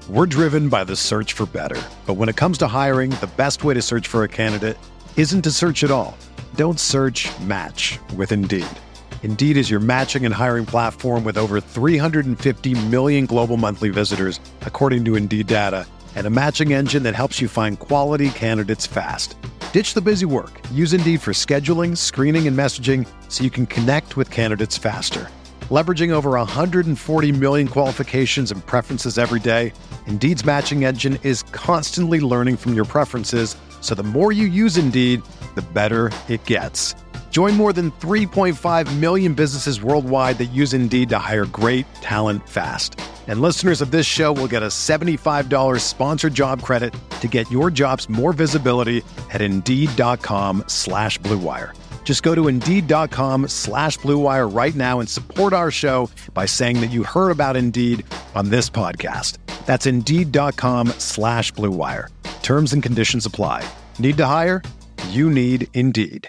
We're driven by the search for better. But when it comes to hiring, the best way to search for a candidate isn't to search at all. Don't search, match with Indeed. Indeed is your matching and hiring platform with over 350 million global monthly visitors, according to Indeed data, and a matching engine that helps you find quality candidates fast. Ditch the busy work. Use Indeed for scheduling, screening, and messaging so you can connect with candidates faster. Leveraging over 140 million qualifications and preferences every day, Indeed's matching engine is constantly learning from your preferences, so the more you use Indeed, the better it gets. Join more than 3.5 million businesses worldwide that use Indeed to hire great talent fast. And listeners of this show will get a $75 sponsored job credit to get your jobs more visibility at Indeed.com/Blue Wire. Just go to Indeed.com/Blue Wire right now and support our show by saying that you heard about Indeed on this podcast. That's Indeed.com/Blue Wire. Terms and conditions apply. Need to hire? You need Indeed.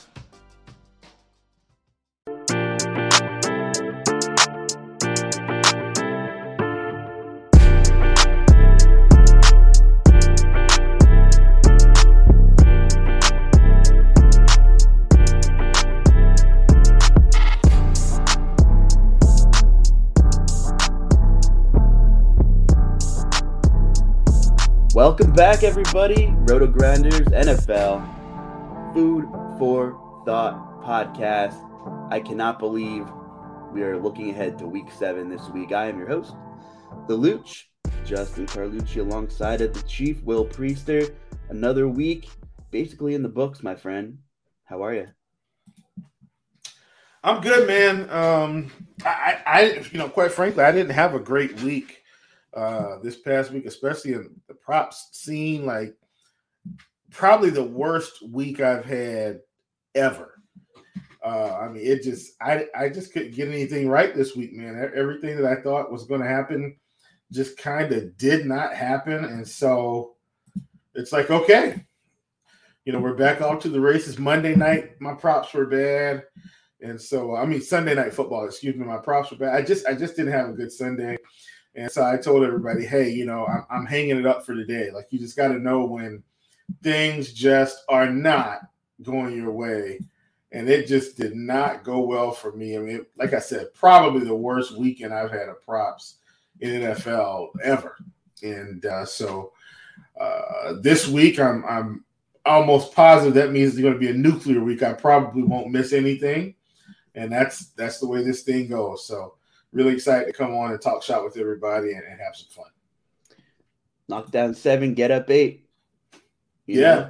Welcome back, everybody. Roto Grinders NFL Food for Thought podcast. I cannot believe we are looking ahead to week 7 this week. I am your host, the Luch, Justin Carlucci, alongside of the Chief, Will Priester. Another week basically in the books, my friend. How are you? I'm good, man. Quite frankly, I didn't have a great week this past week, especially in the props scene. Like, probably the worst week I've had ever. I just couldn't get anything right this week, man. Everything that I thought was going to happen just kind of did not happen. And so it's like, okay, we're back off to the races. Monday night, my props were bad. And so, Sunday night football, my props were bad. I just didn't have a good Sunday. And so I told everybody, hey, I'm hanging it up for today. Like, you just got to know when things just are not going your way. And it just did not go well for me. Like I said, probably the worst weekend I've had of props in NFL ever. And so this week, I'm almost positive that means it's going to be a nuclear week. I probably won't miss anything. And that's the way this thing goes. So really excited to come on and talk shop with everybody and have some fun. Knock down 7, get up 8. Yeah.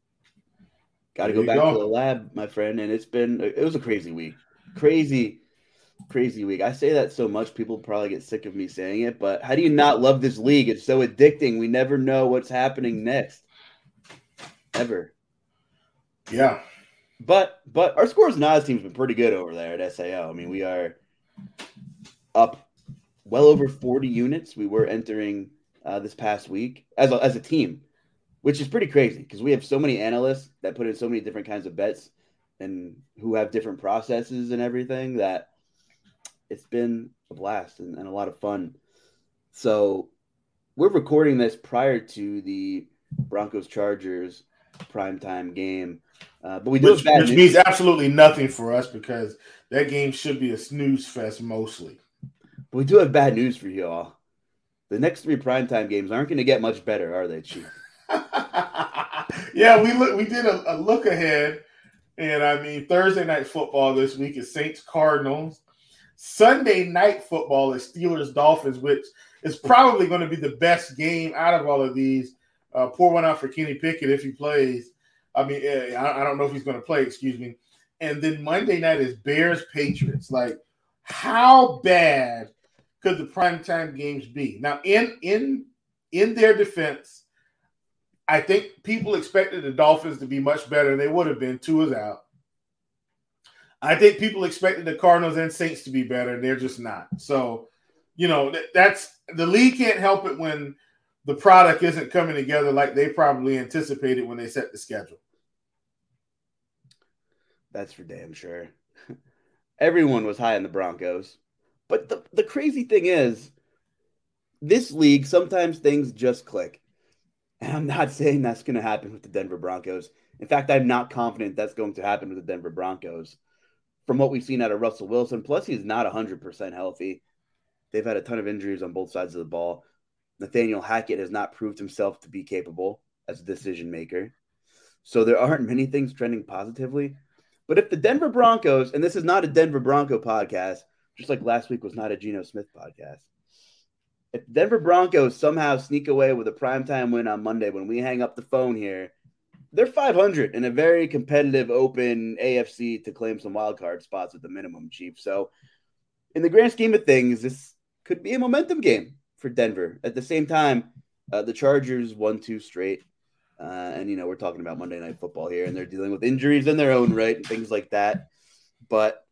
Got to go back to the lab, my friend. And it was a crazy week. Crazy week. I say that so much, people probably get sick of me saying it, but how do you not love this league? It's so addicting. We never know what's happening next. Ever. Yeah. But our scores and odds team's been pretty good over there at SAO. We are up well over 40 units. We were entering this past week as a team, which is pretty crazy because we have so many analysts that put in so many different kinds of bets and who have different processes and everything that it's been a blast and a lot of fun. So we're recording this prior to the Broncos-Chargers primetime game. But we do which means absolutely nothing for us because that game should be a snooze fest mostly. But we do have bad news for you all. The next 3 primetime games aren't going to get much better, are they, Chief? Yeah, we did a look ahead. And, Thursday night football this week is Saints-Cardinals. Sunday night football is Steelers-Dolphins, which is probably going to be the best game out of all of these. Pour one out for Kenny Pickett if he plays. I don't know if he's going to play, excuse me. And then Monday night is Bears-Patriots. Like, how bad could the primetime games be? Now, in their defense, I think people expected the Dolphins to be much better than they would have been. Tua is out. I think people expected the Cardinals and Saints to be better, and they're just not. So, that's the league can't help it when the product isn't coming together like they probably anticipated when they set the schedule. That's for damn sure. Everyone was high on the Broncos. But the crazy thing is, this league, sometimes things just click. And I'm not saying that's going to happen with the Denver Broncos. In fact, I'm not confident that's going to happen with the Denver Broncos. From what we've seen out of Russell Wilson, plus he's not 100% healthy. They've had a ton of injuries on both sides of the ball. Nathaniel Hackett has not proved himself to be capable as a decision maker. So there aren't many things trending positively. But if the Denver Broncos, and this is not a Denver Bronco podcast, just like last week was not a Geno Smith podcast. If the Denver Broncos somehow sneak away with a primetime win on Monday when we hang up the phone here, they're 500 in a very competitive, open AFC to claim some wildcard spots at the minimum, Chief. So in the grand scheme of things, this could be a momentum game for Denver. At the same time, the Chargers won 2 straight. And, we're talking about Monday Night Football here, and they're dealing with injuries in their own right and things like that. But,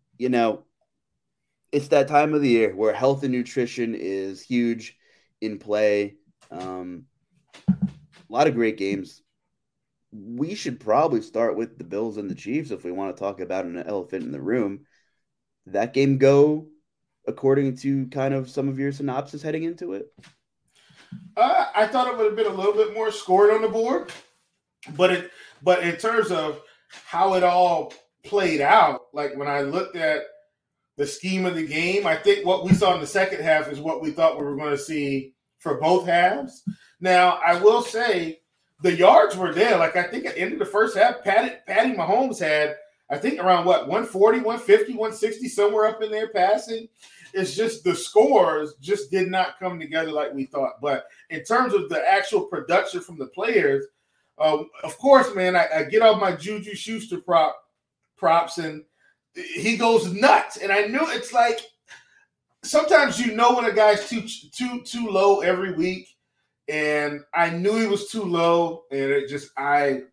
it's that time of the year where health and nutrition is huge in play. A lot of great games. We should probably start with the Bills and the Chiefs if we want to talk about an elephant in the room. Did that game go according to kind of some of your synopsis heading into it? I thought it would have been a little bit more scored on the board, but in terms of how it all played out, like when I looked at the scheme of the game, I think what we saw in the second half is what we thought we were going to see for both halves. Now, I will say the yards were there. Like, I think at the end of the first half, Patty Mahomes had, I think, around 140, 150, 160, somewhere up in there passing. It's just the scores just did not come together like we thought. But in terms of the actual production from the players, of course, man, I get off my Juju Schuster props, and he goes nuts. And I knew it's like sometimes when a guy's too low every week, and I knew he was too low, and it just I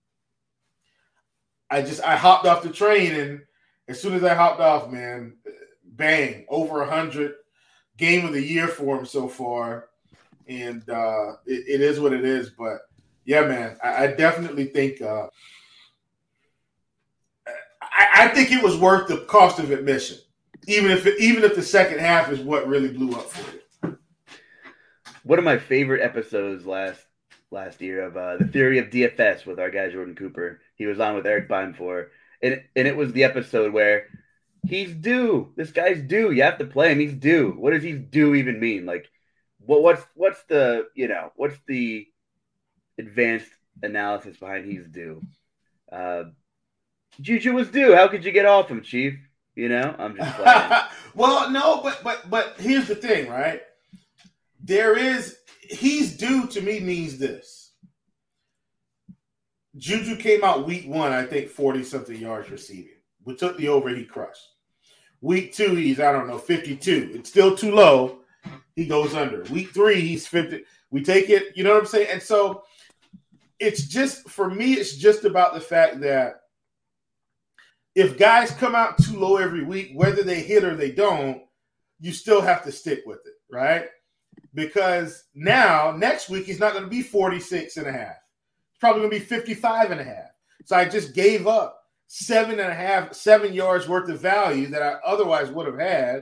hopped off the train, and as soon as I hopped off, man, bang, over 100, game of the year for him so far, and it is what it is. But yeah, man, I definitely think I think it was worth the cost of admission, even if the second half is what really blew up for you. One of my favorite episodes last year of The Theory of DFS with our guy Jordan Cooper. He was on with Eric Beinfor, and it was the episode where he's due. This guy's due. You have to play him. He's due. What does he's due even mean? Like, what's the advanced analysis behind he's due? Juju was due. How could you get off him, Chief? I'm just playing. Well, no, but here's the thing, right? He's due to me means this. Juju came out week 1, I think 40-something yards receiving. We took the over, he crushed. Week 2, he's, 52. It's still too low. He goes under. Week 3, he's 50. We take it, you know what I'm saying? And so it's just, for me, it's just about the fact that if guys come out too low every week, whether they hit or they don't, you still have to stick with it, right? Because now, next week, he's not going to be 46.5. It's probably going to be 55.5. So I just gave up 7 yards worth of value that I otherwise would have had,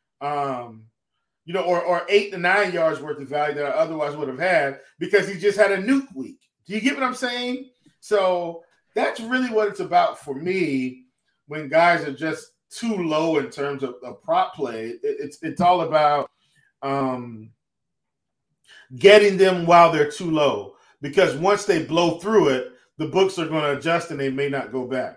or 8 to 9 yards worth of value that I otherwise would have had because he just had a nuke week. Do you get what I'm saying? So that's really what it's about for me when guys are just too low in terms of prop play. It's all about getting them while they're too low, because once they blow through it, the books are going to adjust and they may not go back.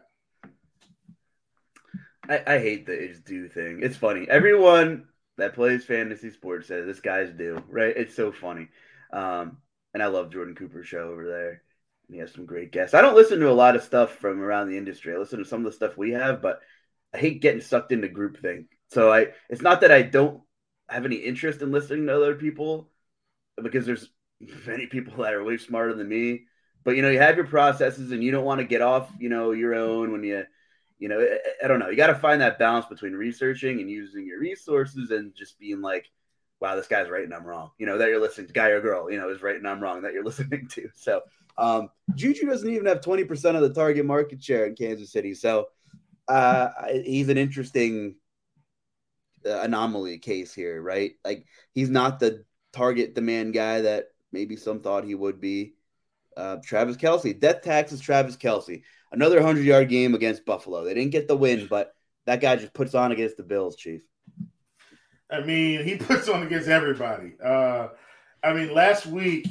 I hate the it's due thing. It's funny. Everyone that plays fantasy sports says this guy's due, right? It's so funny. And I love Jordan Cooper's show over there. He has some great guests. I don't listen to a lot of stuff from around the industry. I listen to some of the stuff we have, but I hate getting sucked into groupthink. So it's not that I don't have any interest in listening to other people, because there's many people that are way smarter than me. But, you have your processes and you don't want to get off, your own when I don't know. You got to find that balance between researching and using your resources and just being like, wow, this guy's right and I'm wrong. That you're listening to, guy or girl, is right and I'm wrong that you're listening to. So Juju doesn't even have 20% of the target market share in Kansas City. So he's an interesting anomaly case here, right? Like, he's not the target demand guy that maybe some thought he would be. Travis Kelce, death tax is Travis Kelce. Another 100-yard game against Buffalo. They didn't get the win, but that guy just puts on against the Bills, Chief. I mean, he puts on against everybody. Last week,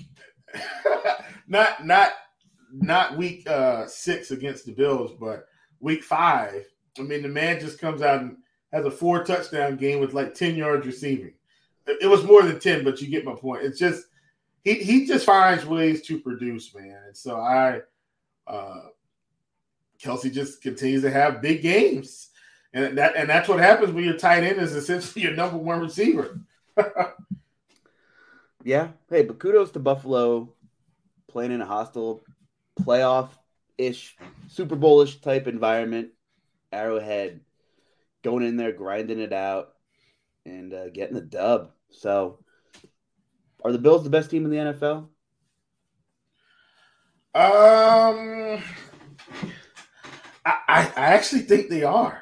not week 6 against the Bills, but week 5. I mean, the man just comes out and has a 4-touchdown game with like 10 yards receiving. It was more than 10, but you get my point. It's just he just finds ways to produce, man. And so Kelce just continues to have big games. And that's what happens when your tight end is essentially your number one receiver. Yeah. Hey, but kudos to Buffalo playing in a hostile playoff-ish, Super Bowl-ish type environment. Arrowhead going in there, grinding it out, and getting the dub. So, are the Bills the best team in the NFL? I actually think they are.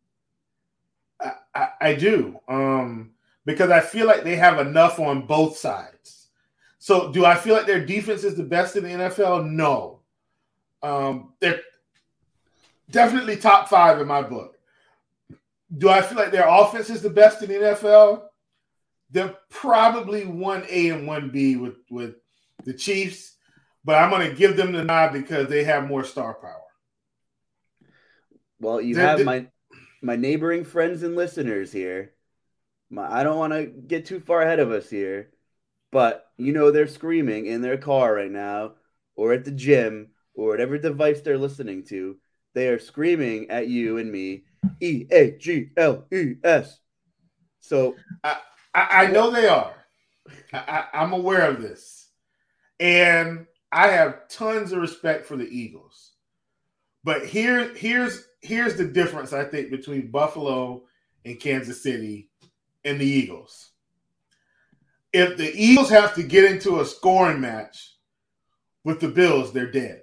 I do. Because I feel like they have enough on both sides. So do I feel like their defense is the best in the NFL? No. They're definitely top 5 in my book. Do I feel like their offense is the best in the NFL? They're probably 1A and 1B with the Chiefs, but I'm going to give them the nod because they have more star power. Well, you have my neighboring friends and listeners here. I don't want to get too far ahead of us here, but they're screaming in their car right now or at the gym or whatever device they're listening to. They are screaming at you and me, EAGLES. So I know they are. I'm aware of this. And I have tons of respect for the Eagles. But here's the difference, I think, between Buffalo and Kansas City and the Eagles. If the Eagles have to get into a scoring match with the Bills, they're dead.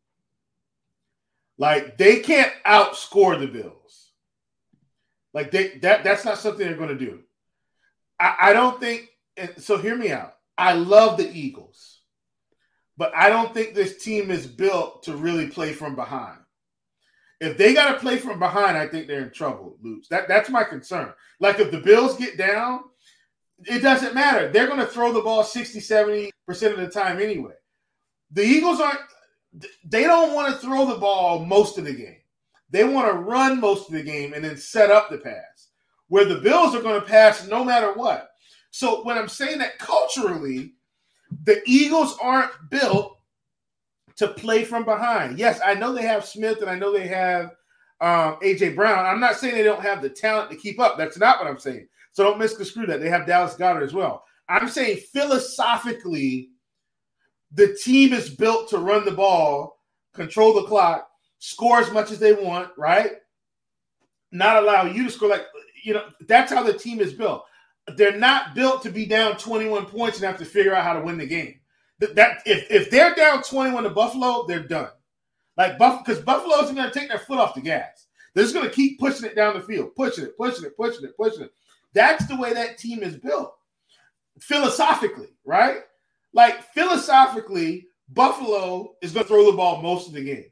Like, they can't outscore the Bills. Like, that's not something they're going to do. I don't think – so hear me out. I love the Eagles. But I don't think this team is built to really play from behind. If they got to play from behind, I think they're in trouble, Luke. That's my concern. Like, if the Bills get down, it doesn't matter. They're going to throw the ball 60, 70% of the time anyway. The Eagles they don't want to throw the ball most of the game. They want to run most of the game and then set up the pass, where the Bills are going to pass no matter what. So when I'm saying that culturally, the Eagles aren't built to play from behind. Yes, I know they have Smith and I know they have A.J. Brown. I'm not saying they don't have the talent to keep up. That's not what I'm saying. So don't misconstrue that. They have Dallas Goedert as well. I'm saying philosophically, the team is built to run the ball, control the clock, score as much as they want, right? Not allow you to score. That's how the team is built. They're not built to be down 21 points and have to figure out how to win the game. If they're down 21 to Buffalo, they're done. Because Buffalo isn't going to take their foot off the gas. They're just going to keep pushing it down the field, pushing it. That's the way that team is built, philosophically, right? Like, philosophically, Buffalo is going to throw the ball most of the game.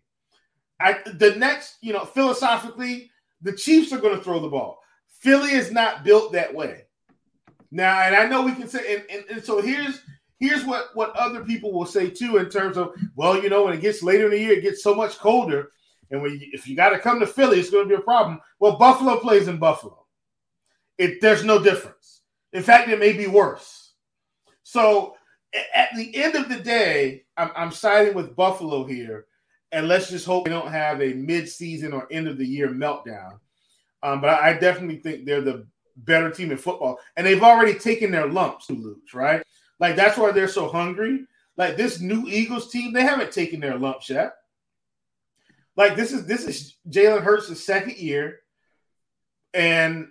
Philosophically, the Chiefs are going to throw the ball. Philly is not built that way. Now, and I know we can say, and so here's what other people will say too, in terms of, well, when it gets later in the year, it gets so much colder, and if you got to come to Philly, it's going to be a problem. Well, Buffalo plays in Buffalo. There's no difference. In fact, it may be worse. So at the end of the day, I'm siding with Buffalo here, and let's just hope they don't have a mid-season or end-of-the-year meltdown. But I definitely think they're the better team in football, and they've already taken their lumps to lose, right? Like, that's why they're so hungry. Like, this new Eagles team, they haven't taken their lumps yet. Like, this is Jalen Hurts' second year, and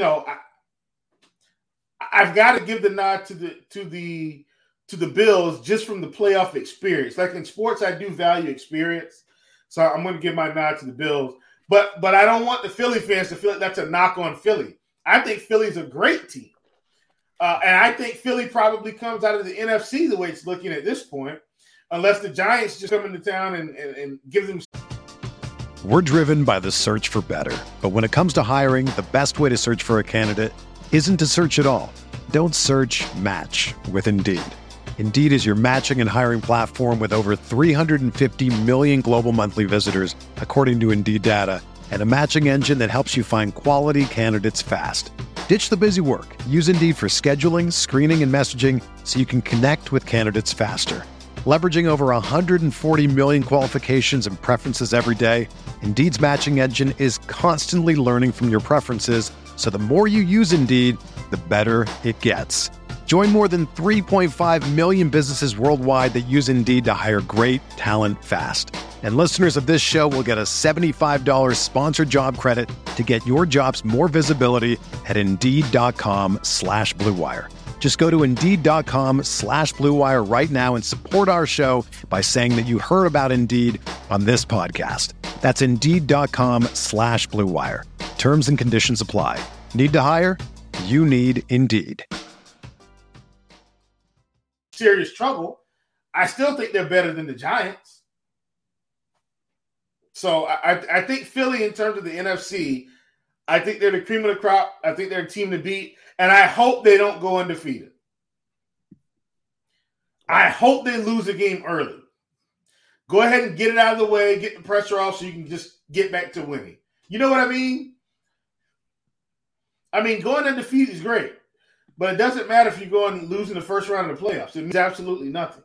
I've got to give the nod to the Bills just from the playoff experience. Like, in sports, I do value experience, so I'm going to give my nod to the Bills. But I don't want the Philly fans to feel like that's a knock on Philly. I think Philly's a great team. And I think Philly probably comes out of the NFC the way it's looking at this point, unless the Giants just come into town and give them. We're driven by the search for better. But when it comes to hiring, the best way to search for a candidate isn't to search at all. Don't search, match with Indeed. Indeed is your matching and hiring platform with over 350 million global monthly visitors, according to Indeed data, and a matching engine that helps you find quality candidates fast. Ditch the busy work. Use Indeed for scheduling, screening, and messaging so you can connect with candidates faster. Leveraging over 140 million qualifications and preferences every day, Indeed's matching engine is constantly learning from your preferences, so the more you use Indeed, the better it gets. Join more than 3.5 million businesses worldwide that use Indeed to hire great talent fast. And listeners of this show will get a $75 sponsored job credit to get your jobs more visibility at Indeed.com/Blue Wire. Just go to Indeed.com/Blue Wire right now and support our show by saying that you heard about Indeed on this podcast. That's Indeed.com/Blue Wire. Terms and conditions apply. Need to hire? You need Indeed. Serious trouble. I still think they're better than the Giants. So I think Philly, in terms of the NFC, I think they're the cream of the crop. I think they're a team to beat. And I hope they don't go undefeated. I hope they lose a game early. Go ahead and get it out of the way, get the pressure off so you can just get back to winning. You know what I mean? I mean, going undefeated is great. But it doesn't matter if you go and lose in the first round of the playoffs. It means absolutely nothing.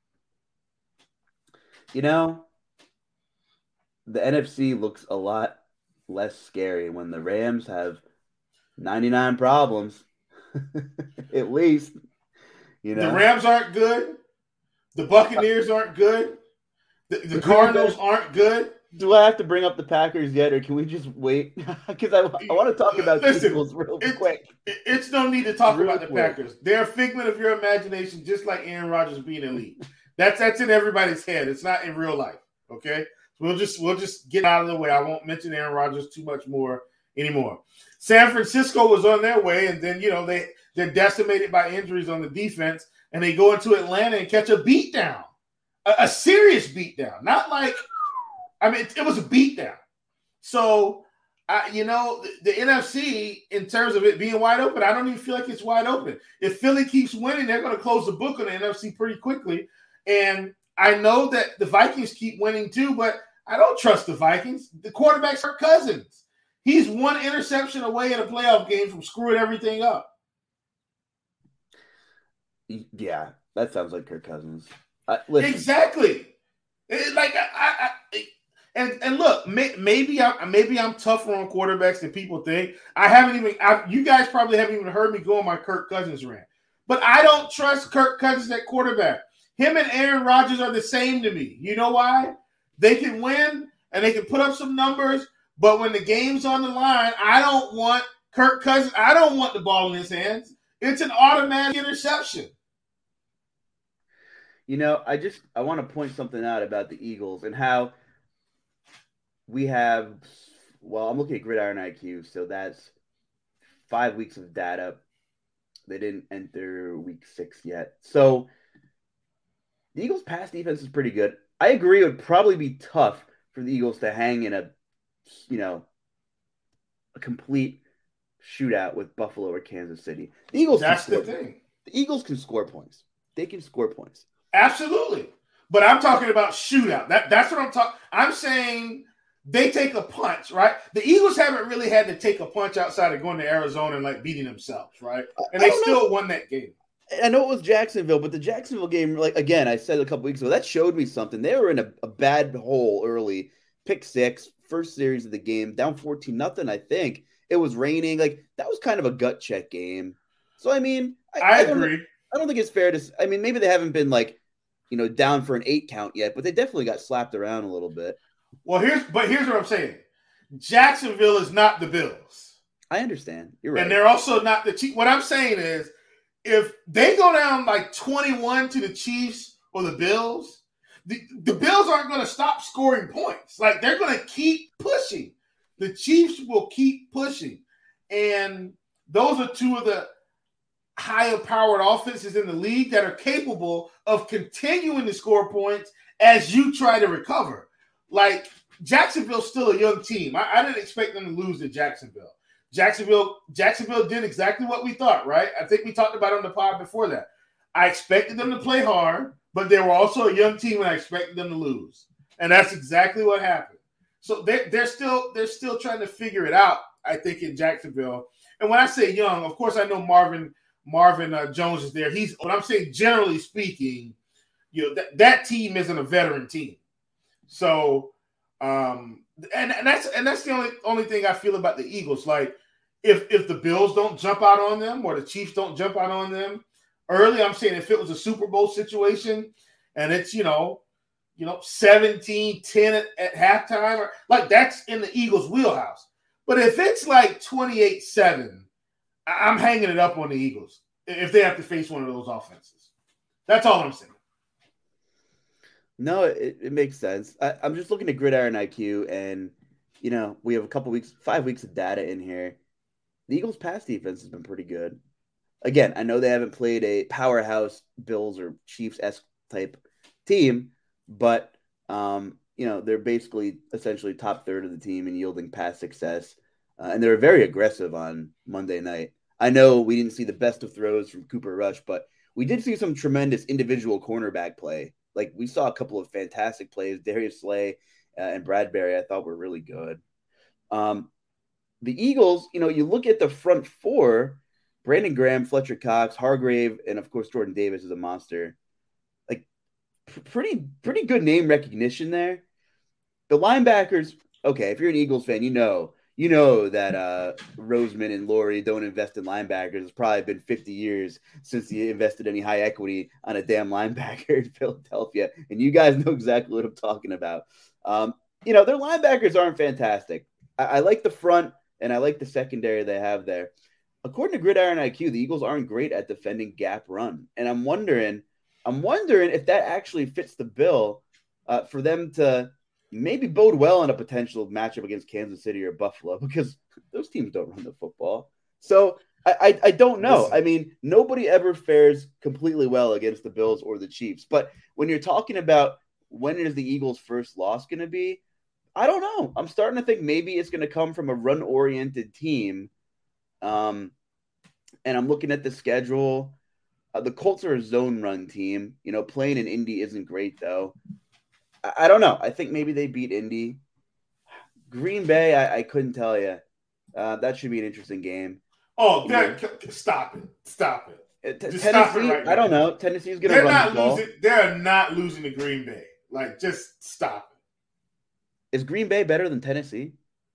You know, the NFC looks a lot less scary when the Rams have 99 problems. At least, you know. The Rams aren't good. The Buccaneers aren't good. The Cardinals aren't good. Do I have to bring up the Packers yet, or can we just wait? Because I want to talk about the Eagles real quick. It's no need to talk about the Packers. They're a figment of your imagination, just like Aaron Rodgers being elite. That's in everybody's head. It's not in real life. Okay, so we'll just get out of the way. I won't mention Aaron Rodgers too much more anymore. San Francisco was on their way, and then they're decimated by injuries on the defense, and they go into Atlanta and catch a beatdown, a serious beatdown. Not like, I mean, it was a beatdown. So, the NFC, in terms of it being wide open, I don't even feel like it's wide open. If Philly keeps winning, they're going to close the book on the NFC pretty quickly. And I know that the Vikings keep winning too, but I don't trust the Vikings. The quarterback's Kirk Cousins. He's one interception away in a playoff game from screwing everything up. Yeah, that sounds like Kirk Cousins. Exactly. And look, maybe I'm tougher on quarterbacks than people think. You guys probably haven't even heard me go on my Kirk Cousins rant. But I don't trust Kirk Cousins at quarterback. Him and Aaron Rodgers are the same to me. You know why? They can win and they can put up some numbers, but when the game's on the line, I don't want Kirk Cousins. I don't want the ball in his hands. It's an automatic interception. I want to point something out about the Eagles and how we have, I'm looking at Gridiron IQ, so that's 5 weeks of data. They didn't enter week 6 yet. So the Eagles' pass defense is pretty good. I agree it would probably be tough for the Eagles to hang in a complete shootout with Buffalo or Kansas City. The Eagles the thing. The Eagles can score points. They can score points. Absolutely. But I'm talking about shootout. That's what I'm talking. I'm saying they take a punch, right? The Eagles haven't really had to take a punch outside of going to Arizona and beating themselves, right? And they still won that game. I know it was Jacksonville, but the Jacksonville game, again, I said a couple weeks ago, that showed me something. They were in a bad hole early. Pick 6, first series of the game, down 14-0, I think. It was raining. That was kind of a gut check game. So, I mean, I agree. I don't think it's fair to – I mean, maybe they haven't been, down for an 8 count yet, but they definitely got slapped around a little bit. Well, here's what I'm saying. Jacksonville is not the Bills. I understand. You're right. And they're also not the Chiefs. What I'm saying is, if they go down 21 to the Chiefs or the Bills, the Bills aren't going to stop scoring points. They're going to keep pushing. The Chiefs will keep pushing. And those are two of the higher powered offenses in the league that are capable of continuing to score points as you try to recover. Like, Jacksonville's still a young team. I didn't expect them to lose to Jacksonville. Jacksonville did exactly what we thought, right? I think we talked about it on the pod before that. I expected them to play hard, but they were also a young team, and I expected them to lose. And that's exactly what happened. So they're still trying to figure it out, I think, in Jacksonville. And when I say young, of course, I know Marvin Jones is there. But I'm saying, generally speaking, that team isn't a veteran team. So, and that's the only thing I feel about the Eagles. Like, if the Bills don't jump out on them or the Chiefs don't jump out on them early, I'm saying if it was a Super Bowl situation and it's 17-10 at halftime, like, that's in the Eagles' wheelhouse. But if it's like 28-7, I'm hanging it up on the Eagles if they have to face one of those offenses. That's all I'm saying. No, it makes sense. I'm just looking at Gridiron IQ, and we have 5 weeks of data in here. The Eagles' pass defense has been pretty good. Again, I know they haven't played a powerhouse Bills or Chiefs-esque type team, but they're basically essentially top third of the team in yielding pass success, and they were very aggressive on Monday night. I know we didn't see the best of throws from Cooper Rush, but we did see some tremendous individual cornerback play. Like, we saw a couple of fantastic plays. Darius Slay and Bradbury, I thought, were really good. The Eagles, you look at the front four, Brandon Graham, Fletcher Cox, Hargrave, and, of course, Jordan Davis is a monster. Like, pretty good name recognition there. The linebackers, okay, if you're an Eagles fan, you know that Roseman and Laurie don't invest in linebackers. It's probably been 50 years since he invested any high equity on a damn linebacker in Philadelphia. And you guys know exactly what I'm talking about. Their linebackers aren't fantastic. I like the front, and I like the secondary they have there. According to Gridiron IQ, the Eagles aren't great at defending gap run. And I'm wondering if that actually fits the bill for them to maybe bode well in a potential matchup against Kansas City or Buffalo, because those teams don't run the football. So I don't know. Listen. I mean, nobody ever fares completely well against the Bills or the Chiefs. But when you're talking about when is the Eagles' first loss going to be, I don't know. I'm starting to think maybe it's going to come from a run-oriented team. And I'm looking at the schedule. The Colts are a zone run team. Playing in Indy isn't great, though. I don't know. I think maybe they beat Indy. Green Bay, I couldn't tell you. That should be an interesting game. Oh, stop it. Tennessee, stop it right now. I don't know. Tennessee's going to run the ball. They're not losing to Green Bay. Like, just stop it. Is Green Bay better than Tennessee?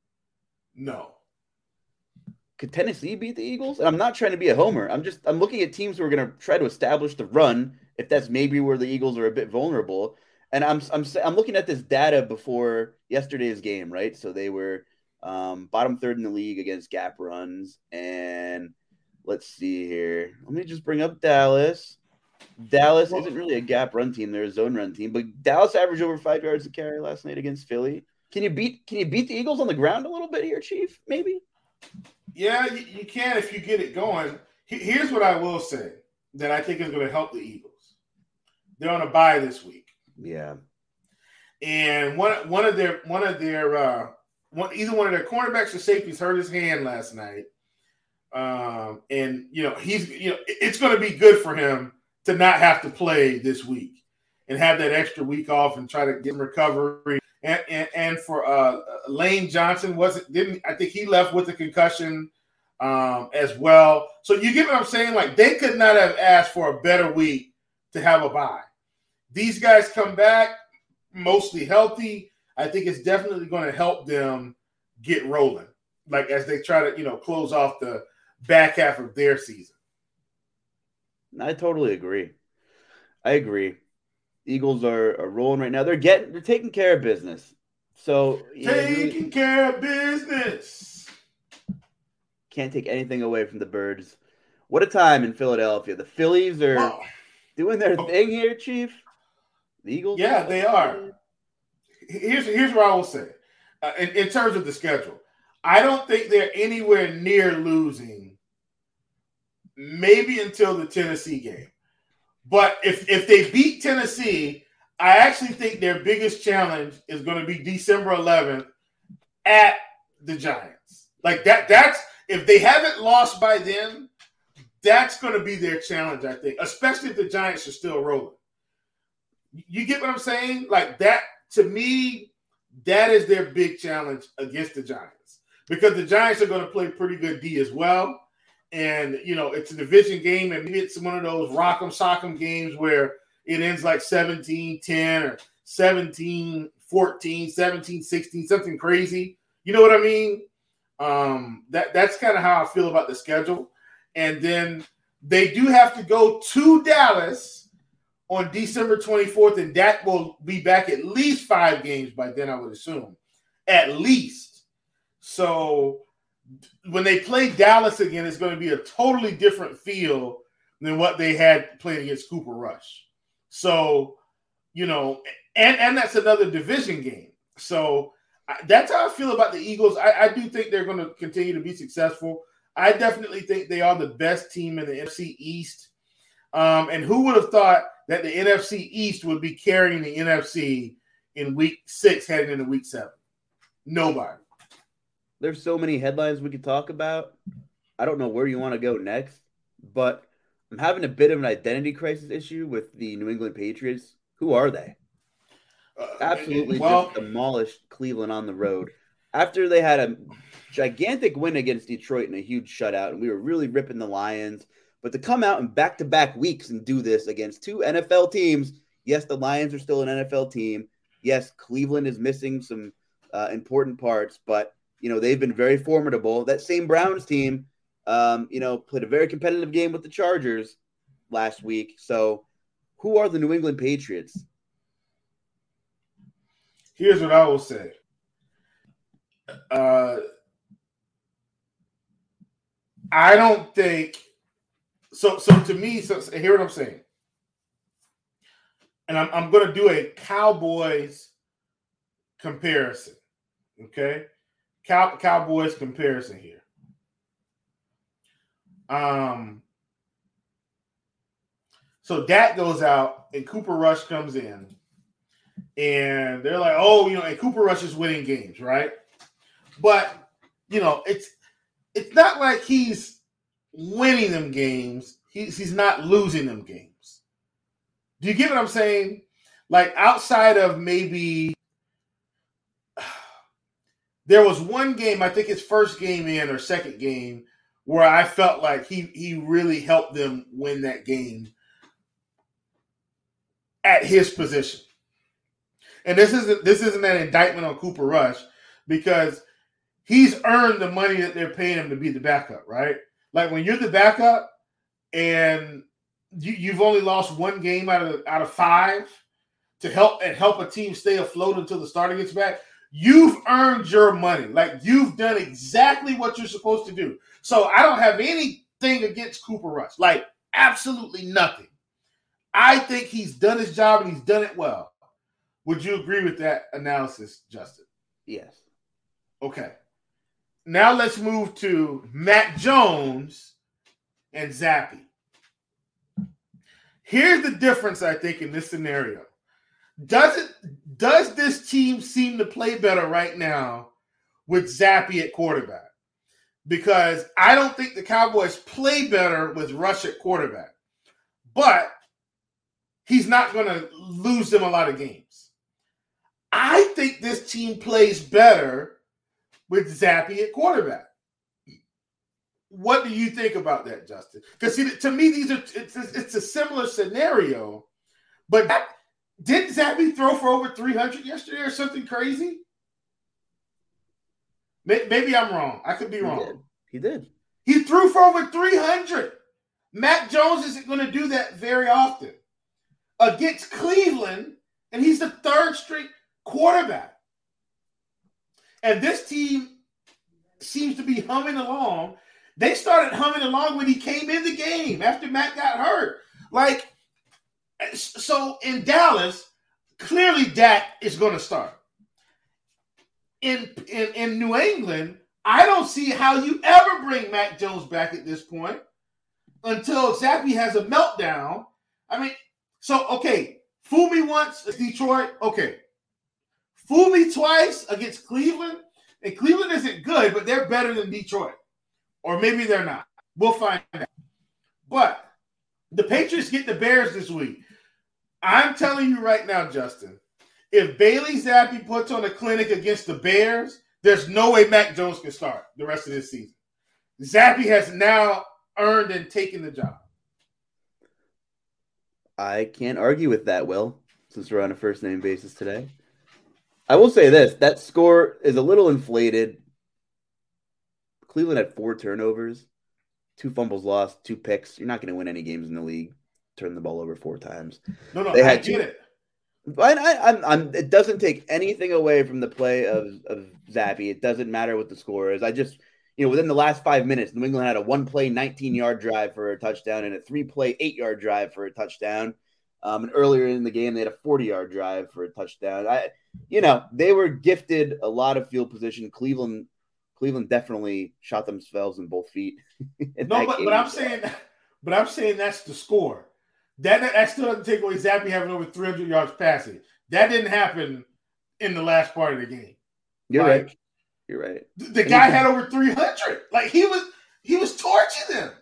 No. Could Tennessee beat the Eagles? And I'm not trying to be a homer. I'm looking at teams who are going to try to establish the run, if that's maybe where the Eagles are a bit vulnerable. And I'm looking at this data before yesterday's game, right? So they were bottom third in the league against gap runs. And let's see here. Let me just bring up Dallas. Dallas isn't really a gap run team; they're a zone run team. But Dallas averaged over 5 yards a carry last night against Philly. Can you beat the Eagles on the ground a little bit here, Chief? Maybe. Yeah, you can if you get it going. Here's what I will say that I think is going to help the Eagles. They're on a bye this week. Yeah. And one of their cornerbacks or safeties hurt his hand last night. And it's going to be good for him to not have to play this week and have that extra week off and try to get recovery. And for Lane Johnson, I think he left with a concussion as well. So you get what I'm saying? Like, they could not have asked for a better week to have a bye. These guys come back mostly healthy. I think it's definitely going to help them get rolling, like, as they try to, close off the back half of their season. I totally agree. I agree. Eagles are rolling right now. They're taking care of business. So taking care of business. Can't take anything away from the Birds. What a time in Philadelphia. The Phillies are doing their thing here, Chief. The Eagles. Yeah, they are. Here's what I will say. In terms of the schedule, I don't think they're anywhere near losing maybe until the Tennessee game. But if they beat Tennessee, I actually think their biggest challenge is going to be December 11th at the Giants. Like that's if they haven't lost by then, that's going to be their challenge, I think, especially if the Giants are still rolling. You get what I'm saying? Like that, to me, that is their big challenge against the Giants because the Giants are going to play pretty good D as well. And, it's a division game, and maybe it's one of those rock'em sock'em games where it ends like 17-10 or 17-14, 17-16, something crazy. You know what I mean? That's kind of how I feel about the schedule. And then they do have to go to Dallas on December 24th, and Dak will be back at least 5 games by then, I would assume. At least. So when they play Dallas again, it's going to be a totally different feel than what they had playing against Cooper Rush. So, and that's another division game. So that's how I feel about the Eagles. I do think they're going to continue to be successful. I definitely think they are the best team in the NFC East. And who would have thought that the NFC East would be carrying the NFC in week 6 heading into week 7? Nobody. There's so many headlines we could talk about. I don't know where you want to go next, but I'm having a bit of an identity crisis issue with the New England Patriots. Who are they? Absolutely just demolished Cleveland on the road. After they had a gigantic win against Detroit in a huge shutout, and we were really ripping the Lions. But to come out in back-to-back weeks and do this against 2 NFL teams, yes, the Lions are still an NFL team. Yes, Cleveland is missing some important parts, but they've been very formidable. That same Browns team, played a very competitive game with the Chargers last week. So who are the New England Patriots? Here's what I will say. I don't think so. To me, hear what I'm saying, and I'm going to do a Cowboys comparison. Okay, Cowboys comparison here. So Dak goes out and Cooper Rush comes in, and they're like, and Cooper Rush is winning games, right? But it's not like he's winning them games. He's not losing them games. Do you get what I'm saying? Like outside of maybe there was one game, I think his first game in or second game, where I felt like he really helped them win that game at his position. And this isn't an indictment on Cooper Rush because he's earned the money that they're paying him to be the backup, right? Like when you're the backup and you've only lost one game out of 5 to help a team stay afloat until the starter gets back, you've earned your money. Like you've done exactly what you're supposed to do. So I don't have anything against Cooper Rush, like absolutely nothing. I think he's done his job and he's done it well. Would you agree with that analysis, Justin? Yes. Okay. Now let's move to Mac Jones and Zappe. Here's the difference, I think, in this scenario. Does this team seem to play better right now with Zappe at quarterback? Because I don't think the Cowboys play better with Rush at quarterback. But he's not going to lose them a lot of games. I think this team plays better with Zappe at quarterback. What do you think about that, Justin? Because to me, it's a similar scenario. But didn't Zappe throw for over 300 yesterday or something crazy? Maybe I'm wrong. I could be wrong. He did. He threw for over 300. Mac Jones isn't going to do that very often. Against Cleveland, and he's the 3rd string quarterback. And this team seems to be humming along. They started humming along when he came in the game after Mac got hurt. Like, so in Dallas, clearly Dak is going to start. In New England, I don't see how you ever bring Mac Jones back at this point. until Zappe has a meltdown. I mean, so, okay, fool me once against Detroit. Okay. Fool me twice against Cleveland. And Cleveland isn't good, but they're better than Detroit. Or maybe they're not. We'll find out. But the Patriots get the Bears this week. I'm telling you right now, Justin, if Bailey Zappe puts on a clinic against the Bears, there's no way Mac Jones can start the rest of this season. Zappe has now earned and taken the job. I can't argue with that, Will, since we're on a first-name basis today. I will say this. That score is a little inflated. Cleveland had 4 turnovers, 2 fumbles lost, 2 picks. You're not going to win any games in the league. Turn the ball over 4 times. No, they had I get it. It doesn't take anything away from the play of Zappe. It doesn't matter what the score is. Within the last 5 minutes, New England had a 1-play 19-yard drive for a touchdown and a 3-play 8-yard drive for a touchdown. And earlier in the game, they had a 40-yard drive for a touchdown. They were gifted a lot of field position. Cleveland definitely shot themselves in both feet. But I'm saying that's the score. That still doesn't take away Zappe having over 300 yards passing. That didn't happen in the last part of the game. You're right. You're right. The guy had over 300. Like he was torching them.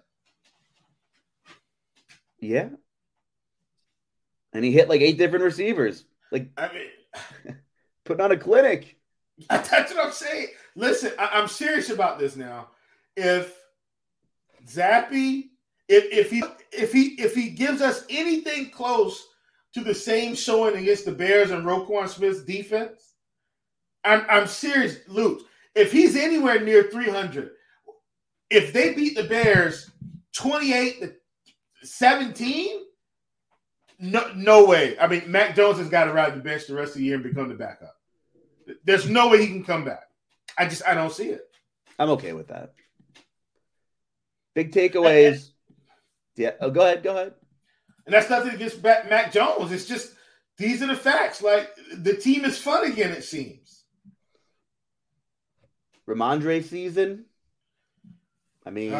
Yeah. And he hit like 8 different receivers. Putting on a clinic. That's what I'm saying. Listen, I'm serious about this now. If Zappe, if he gives us anything close to the same showing against the Bears and Roquan Smith's defense, I'm serious, Luke. If he's anywhere near 300, if they beat the Bears 28-17, no way. I mean, Mac Jones has got to ride the bench the rest of the year and become the backup. There's no way he can come back. I don't see it. I'm okay with that. Big takeaways. Yeah. Oh, go ahead. And that's nothing against Mac Jones. It's just these are the facts. Like the team is fun again, it seems. Ramondre season. I mean,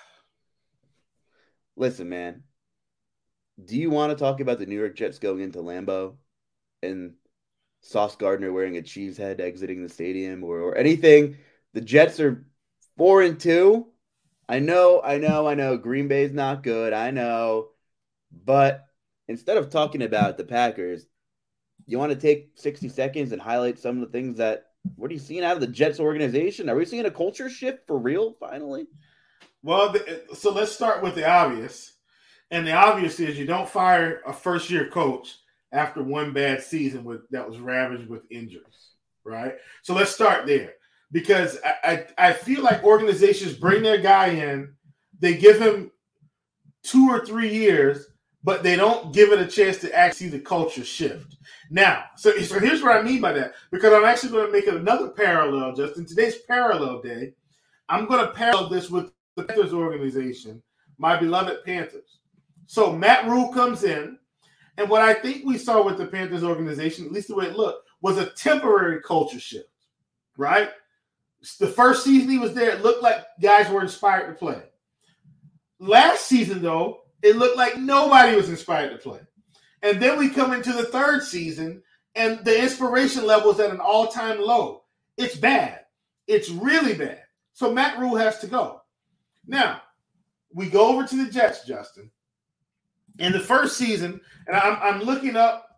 listen, man. Do you want to talk about the New York Jets going into Lambeau and Sauce Gardner wearing a cheese head exiting the stadium or anything? The Jets are 4-2. I know. Green Bay's not good. I know. But instead of talking about the Packers, you want to take 60 seconds and highlight some of the things what are you seeing out of the Jets organization? Are we seeing a culture shift for real finally? Well, so let's start with the obvious. And the obvious is you don't fire a first-year coach after one bad season that was ravaged with injuries, right? So let's start there. Because I feel like organizations bring their guy in, they give him 2 or 3 years, but they don't give it a chance to actually see the culture shift. Now, so here's what I mean by that. Because I'm actually going to make another parallel, Justin. Today's parallel day. I'm going to parallel this with the Panthers organization, my beloved Panthers. So Matt Rule comes in, and what I think we saw with the Panthers organization, at least the way it looked, was a temporary culture shift, right? The first season he was there, it looked like guys were inspired to play. Last season, though, it looked like nobody was inspired to play. And then we come into the third season, and the inspiration level is at an all-time low. It's bad. It's really bad. So Matt Rule has to go. Now, we go over to the Jets, Justin. In the first season, and I'm looking up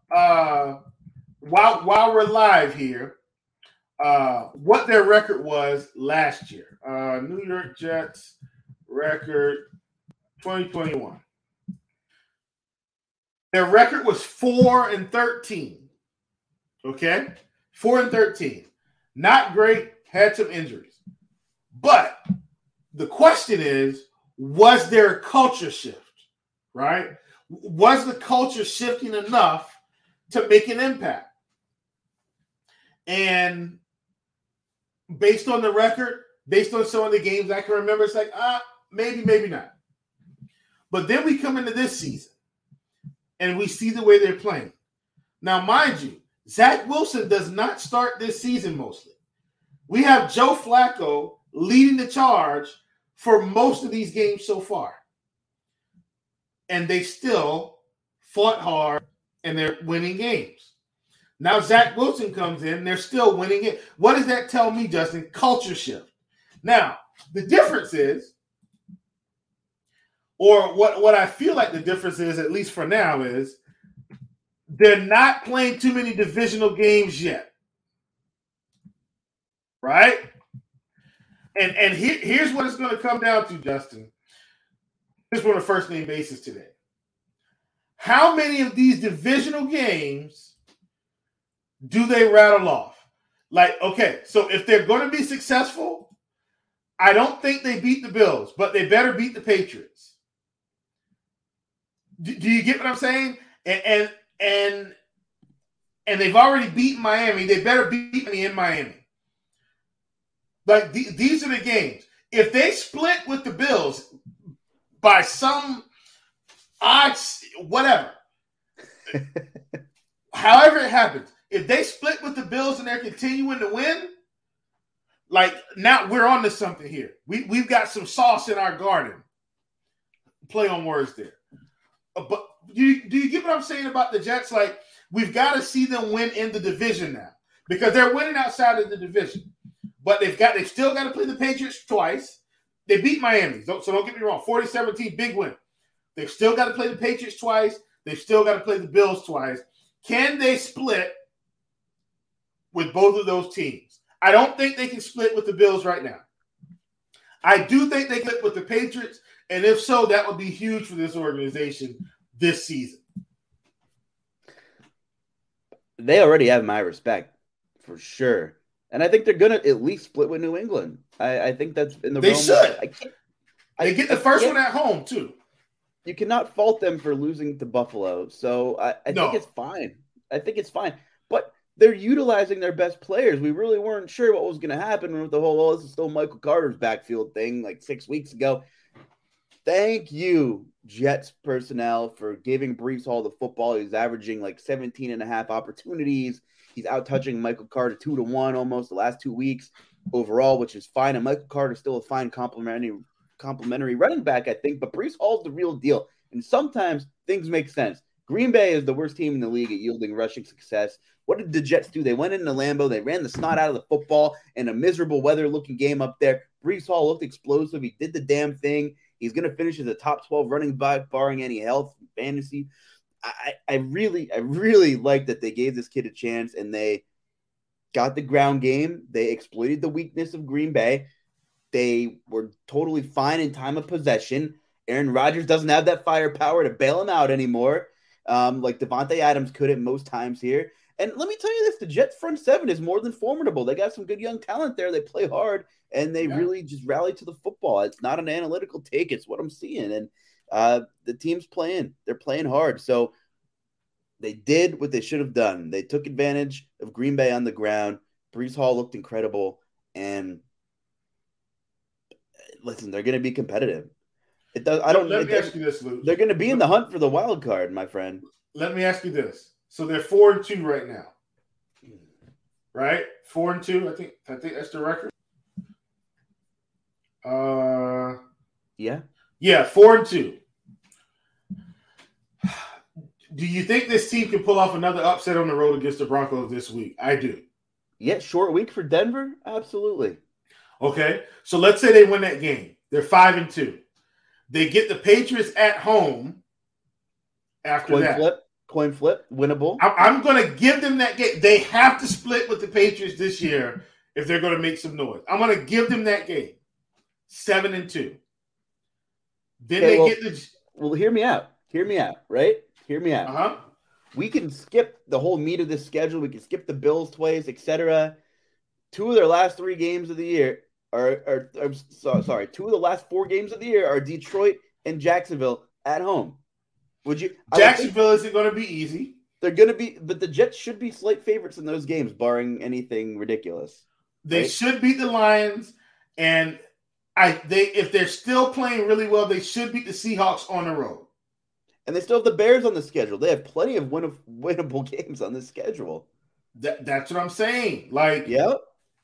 while we're live here, what their record was last year. New York Jets record 2021. Their record was 4-13. Okay? 4-13. Not great, had some injuries. But the question is, was there a culture shift? Right? Was the culture shifting enough to make an impact? And based on the record, based on some of the games I can remember, it's like, maybe not. But then we come into this season, and we see the way they're playing. Now, mind you, Zach Wilson does not start this season mostly. We have Joe Flacco leading the charge for most of these games so far. and they still fought hard, and they're winning games. Now Zach Wilson comes in, they're still winning it. What does that tell me, Justin? Culture shift. Now, the difference is, or what I feel like the difference is, at least for now, is they're not playing too many divisional games yet. Right? And here's what it's going to come down to, Justin. Here's one of the first name bases today. How many of these divisional games do they rattle off? Like, okay, so if they're going to be successful, I don't think they beat the Bills, but they better beat the Patriots. Do you get what I'm saying? And they've already beaten Miami. They better beat me in Miami. Like, these are the games. If they split with the Bills by some odds, whatever, however it happens, if they split with the Bills and they're continuing to win, like, now we're on to something here. We've got some sauce in our garden. Play on words there. But do you get what I'm saying about the Jets? Like, we've got to see them win in the division now because they're winning outside of the division. But they've still got to play the Patriots twice. They beat Miami, so don't get me wrong. 40-17, big win. They've still got to play the Patriots twice. They've still got to play the Bills twice. Can they split with both of those teams? I don't think they can split with the Bills right now. I do think they can split with the Patriots, and if so, that would be huge for this organization this season. They already have my respect, for sure. And I think they're going to at least split with New England. I think that's in the They realm. should. They get the first one at home, too. You cannot fault them for losing to Buffalo. So I think it's fine. I think it's fine. But they're utilizing their best players. We really weren't sure what was going to happen with the whole, this is still Michael Carter's backfield thing like 6 weeks ago. Thank you, Jets personnel, for giving Breece Hall the football. He's averaging like 17 and a half opportunities. He's out-touching Michael Carter 2-1 almost the last 2 weeks overall, which is fine. And Michael Carter is still a fine complimentary running back, I think. But Breece Hall's the real deal. And sometimes things make sense. Green Bay is the worst team in the league at yielding rushing success. What did the Jets do? They went into Lambeau. They ran the snot out of the football in a miserable weather-looking game up there. Breece Hall looked explosive. He did the damn thing. He's going to finish as a top 12 running back, barring any health and fantasy. I really like that they gave this kid a chance and they got the ground game. They exploited the weakness of Green Bay. They were totally fine in time of possession. Aaron Rodgers doesn't have that firepower to bail him out anymore, like Devontae Adams could at most times here. And let me tell you this, the Jets front seven is more than formidable. They got some good young talent there. They play hard, and they really just rally to the football. It's not an analytical take. It's what I'm seeing. And the team's playing. They're playing hard. So they did what they should have done. They took advantage of Green Bay on the ground. Breece Hall looked incredible. And listen, they're going to be competitive. It does. Let me ask you this, Luke. They're going to be in the hunt for the wild card, my friend. Let me ask you this. So they're 4-2 right now, right? 4-2. I think that's the record. Yeah, 4-2. Do you think this team can pull off another upset on the road against the Broncos this week? I do. Yeah, short week for Denver? Absolutely. Okay, so let's say they win that game. They're 5-2. They get the Patriots at home after that. Coin flip, winnable. I'm going to give them that game. They have to split with the Patriots this year if they're going to make some noise. I'm going to give them that game. 7-2. Then get the. Well, hear me out, right? Hear me out. Uh-huh. We can skip the whole meat of this schedule. We can skip the Bills twice, etc. Two of their last 3 games of the year two of the last 4 games of the year are Detroit and Jacksonville at home. Would you? Jacksonville isn't going to be easy. They're going to be, but the Jets should be slight favorites in those games, barring anything ridiculous. They should beat the Lions, and if they're still playing really well, they should beat the Seahawks on the road. And they still have the Bears on the schedule. They have plenty of winnable games on the schedule. That's what I'm saying. Like, yep.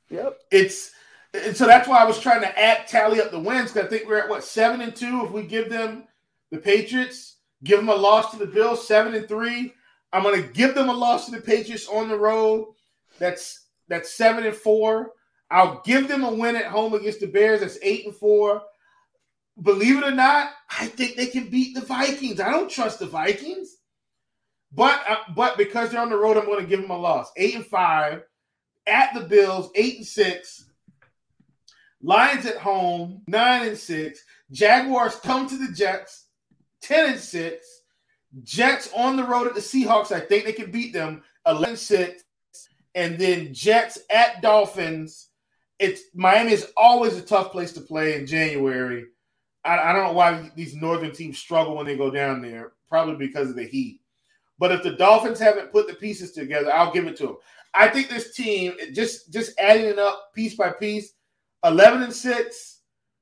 So that's why I was trying to tally up the wins, because I think we're at 7-2 if we give them the Patriots. Give them a loss to the Bills, 7-3. I'm going to give them a loss to the Patriots on the road. That's 7-4. I'll give them a win at home against the Bears. That's 8-4. Believe it or not, I think they can beat the Vikings. I don't trust the Vikings. But because they're on the road, I'm going to give them a loss. 8-5. At the Bills, 8-6. Lions at home, 9-6. Jaguars come to the Jets, 10-6. Jets on the road at the Seahawks. I think they can beat them, 11-6. And then Jets at Dolphins. Miami is always a tough place to play in January. I don't know why these northern teams struggle when they go down there, probably because of the heat. But if the Dolphins haven't put the pieces together, I'll give it to them. I think this team, just adding it up piece by piece, 11-6,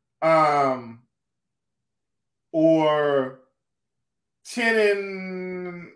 or 10-7.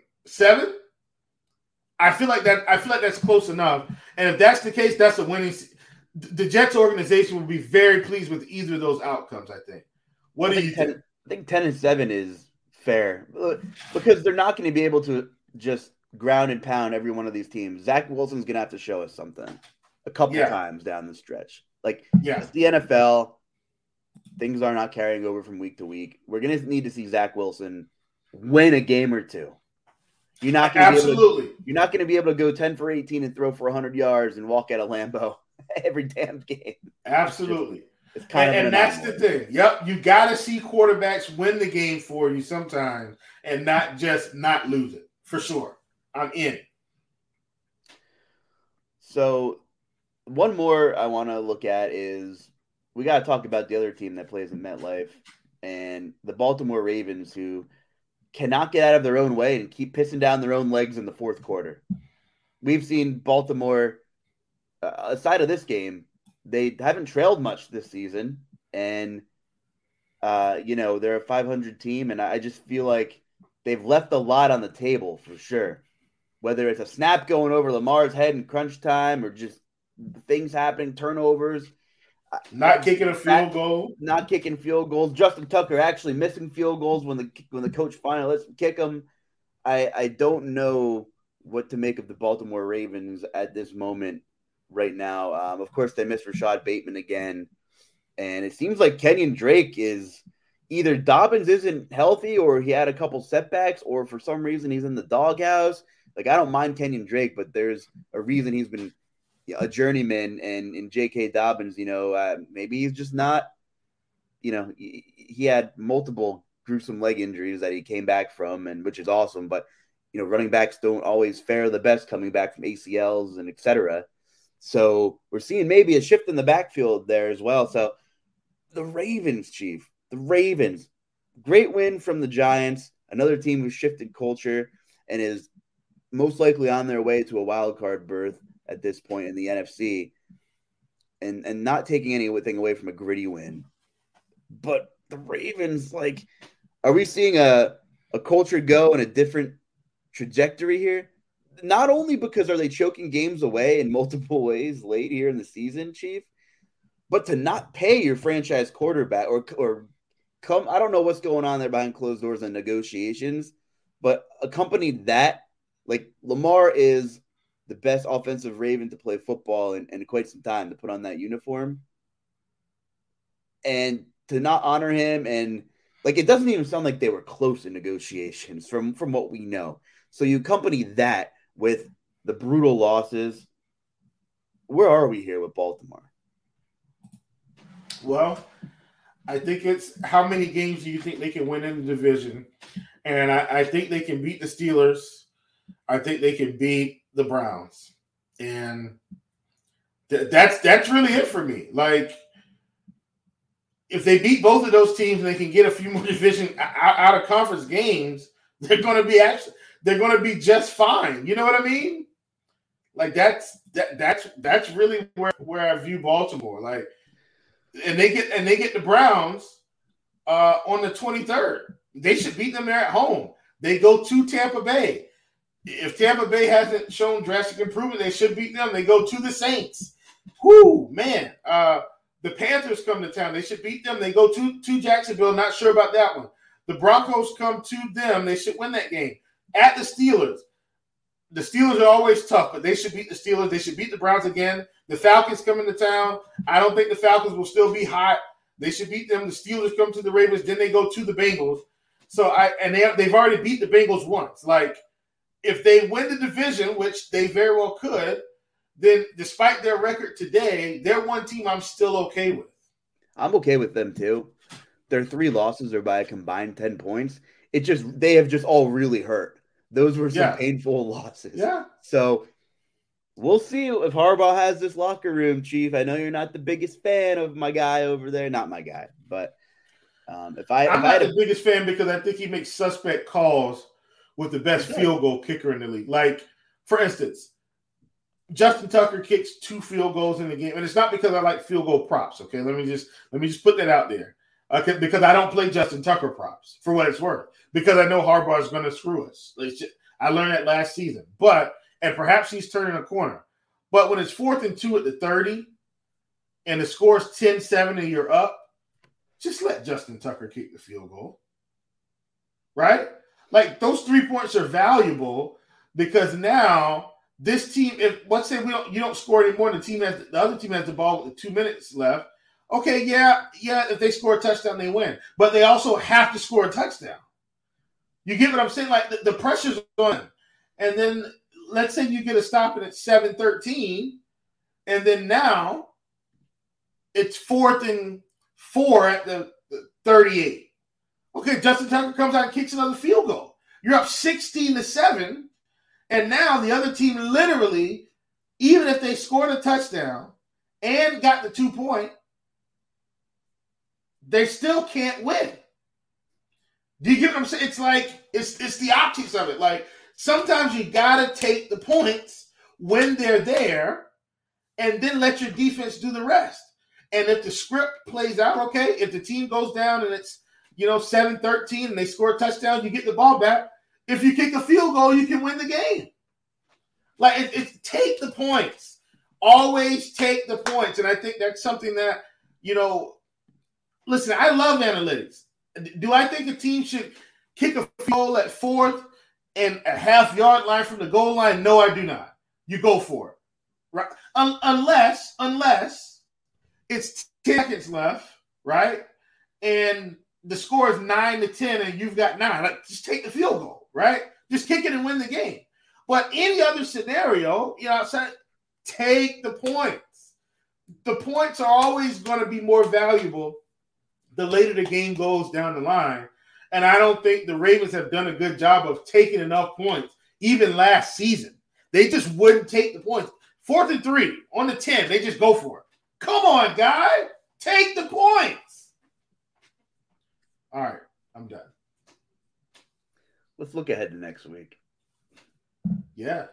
I feel like that's close enough. And if that's the case, that's a winning. The Jets organization will be very pleased with either of those outcomes, I think. What do you think? I think 10-7 is fair because they're not going to be able to just ground and pound every one of these teams. Zach Wilson's going to have to show us something a couple times down the stretch. It's the NFL. Things are not carrying over from week to week. We're going to need to see Zach Wilson win a game or two. You're not going to be able to go 10 for 18 and throw for 100 yards and walk out of Lambeau every damn game. Absolutely. It's kind of and that's the thing. Yep, you got to see quarterbacks win the game for you sometimes and not just not lose it. For sure. I'm in. So one more I want to look at is we got to talk about the other team that plays in MetLife and the Baltimore Ravens, who cannot get out of their own way and keep pissing down their own legs in the fourth quarter. We've seen Baltimore, aside of this game, they haven't trailed much this season. And, they're a 500 team, and I just feel like they've left a lot on the table for sure. Whether it's a snap going over Lamar's head in crunch time or just things happening, turnovers. Not kicking a field goal. Not kicking field goals. Justin Tucker actually missing field goals when the coach finally lets him kick them. I don't know what to make of the Baltimore Ravens at this moment right now. Of course, they missed Rashad Bateman again. And it seems like Kenyon Drake is either Dobbins isn't healthy or he had a couple setbacks or for some reason he's in the doghouse. I don't mind Kenyon Drake, but there's a reason he's been a journeyman, and in J.K. Dobbins, maybe he's just not, he had multiple gruesome leg injuries that he came back from, and which is awesome. But, running backs don't always fare the best coming back from ACLs and et cetera. So we're seeing maybe a shift in the backfield there as well. So the Ravens, Chief, great win from the Giants, another team who shifted culture and is most likely on their way to a wild card berth at this point in the NFC, and not taking anything away from a gritty win. But the Ravens, are we seeing a culture go in a different trajectory here? Not only because are they choking games away in multiple ways late here in the season, Chief, but to not pay your franchise quarterback or come, I don't know what's going on there behind closed doors and negotiations, but a company that, Lamar is the best offensive Raven to play football in quite some time, to put on that uniform. And to not honor him, and it doesn't even sound like they were close in negotiations from what we know. So you accompany that with the brutal losses. Where are we here with Baltimore? Well, I think it's how many games do you think they can win in the division? And I think they can beat the Steelers. I think they can beat the Browns. And that's really it for me. If they beat both of those teams and they can get a few more division out of conference games, they're going to be just fine. You know what I mean? That's really where I view Baltimore. And they get the Browns on the 23rd. They should beat them there at home. They go to Tampa Bay. If Tampa Bay hasn't shown drastic improvement, they should beat them. They go to the Saints. Whoo, man. The Panthers come to town. They should beat them. They go to Jacksonville. Not sure about that one. The Broncos come to them. They should win that game. At the Steelers are always tough, but they should beat the Steelers. They should beat the Browns again. The Falcons come into town. I don't think the Falcons will still be hot. They should beat them. The Steelers come to the Ravens. Then they go to the Bengals. They've already beat the Bengals once. Like, if they win the division, which they very well could, then despite their record today, they're one team I'm still okay with. I'm okay with them too. Their 3 losses are by a combined 10 points. They have just all really hurt. Those were some painful losses. Yeah. So we'll see if Harbaugh has this locker room, Chief. I know you're not the biggest fan of my guy over there. Not my guy, but I'm not the biggest fan because I think he makes suspect calls with the best field goal kicker in the league. Like, for instance, Justin Tucker kicks 2 field goals in the game, and it's not because I like field goal props. Okay, let me just put that out there. Okay, because I don't play Justin Tucker props for what it's worth. Because I know Harbaugh is going to screw us. I learned that last season. And perhaps he's turning a corner. But when it's 4th and 2 at the 30, and the score's 10-7 and you're up, just let Justin Tucker kick the field goal. Right? Like, those 3 points are valuable because now this team, let's say you don't score anymore, and the other team has the ball with 2 minutes left. Okay, yeah, if they score a touchdown, they win. But they also have to score a touchdown. You get what I'm saying? Like, the pressure's on them. And then let's say you get a stop and it's 7-13, and then now it's 4th and 4 at the 38. Okay, Justin Tucker comes out and kicks another field goal. You're up 16-7, and now the other team literally, even if they scored a touchdown and got the 2 point, they still can't win. Do you get what I'm saying? It's like it's the optics of it. Like, sometimes you gotta take the points when they're there, and then let your defense do the rest. And if the script plays out, okay, if the team goes down and it's 7-13 and they score a touchdown, you get the ball back. If you kick a field goal, you can win the game. Like, it's take the points. Always take the points. And I think that's something that, listen, I love analytics. Do I think a team should kick a field goal at 4th and a half-yard line from the goal line? No, I do not. You go for it. Right? Unless it's 10 seconds left, right? And the score is 9-10 and you've got 9. Like, just take the field goal, right? Just kick it and win the game. But any other scenario, take the points. The points are always going to be more valuable the later the game goes down the line. And I don't think the Ravens have done a good job of taking enough points, even last season. They just wouldn't take the points. 4th and 3 on the 10, they just go for it. Come on, guy. Take the points. All right, I'm done. Let's look ahead to next week. Yeah.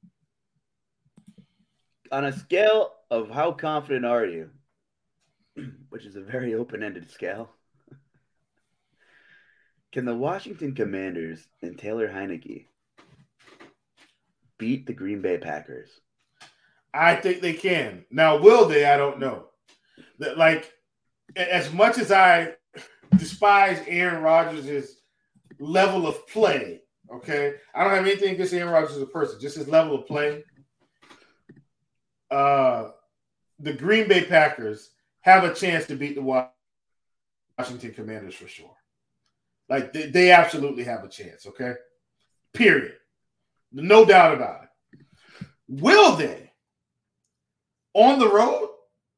On a scale of how confident are you, which is a very open-ended scale, can the Washington Commanders and Taylor Heineke beat the Green Bay Packers? I think they can. Now, will they? I don't know. Like, as much as I despise Aaron Rodgers' level of play, okay? I don't have anything against Aaron Rodgers as a person, just his level of play. The Green Bay Packers have a chance to beat the Washington Commanders for sure. Like, they absolutely have a chance, okay? Period. No doubt about it. Will they? On the road?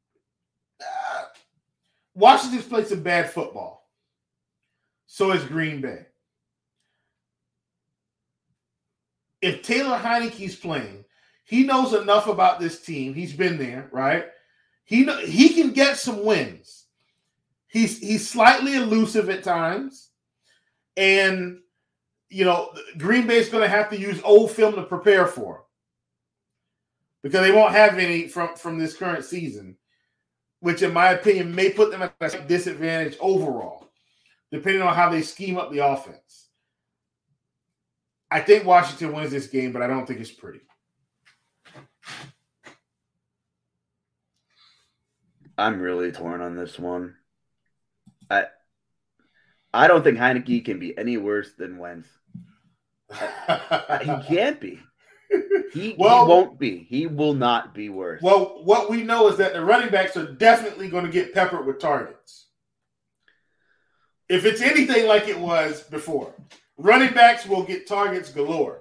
Washington's played some bad football. So is Green Bay. If Taylor Heineke's playing, he knows enough about this team. He's been there, right? He can get some wins. He's slightly elusive at times. And, Green Bay's going to have to use old film to prepare for him. Because they won't have any from this current season, which in my opinion may put them at a disadvantage overall, depending on how they scheme up the offense. I think Washington wins this game, but I don't think it's pretty. I'm really torn on this one. I don't think Heineke can be any worse than Wentz. He can't be. He won't be. He will not be worse. Well, what we know is that the running backs are definitely going to get peppered with targets. If it's anything like it was before, running backs will get targets galore.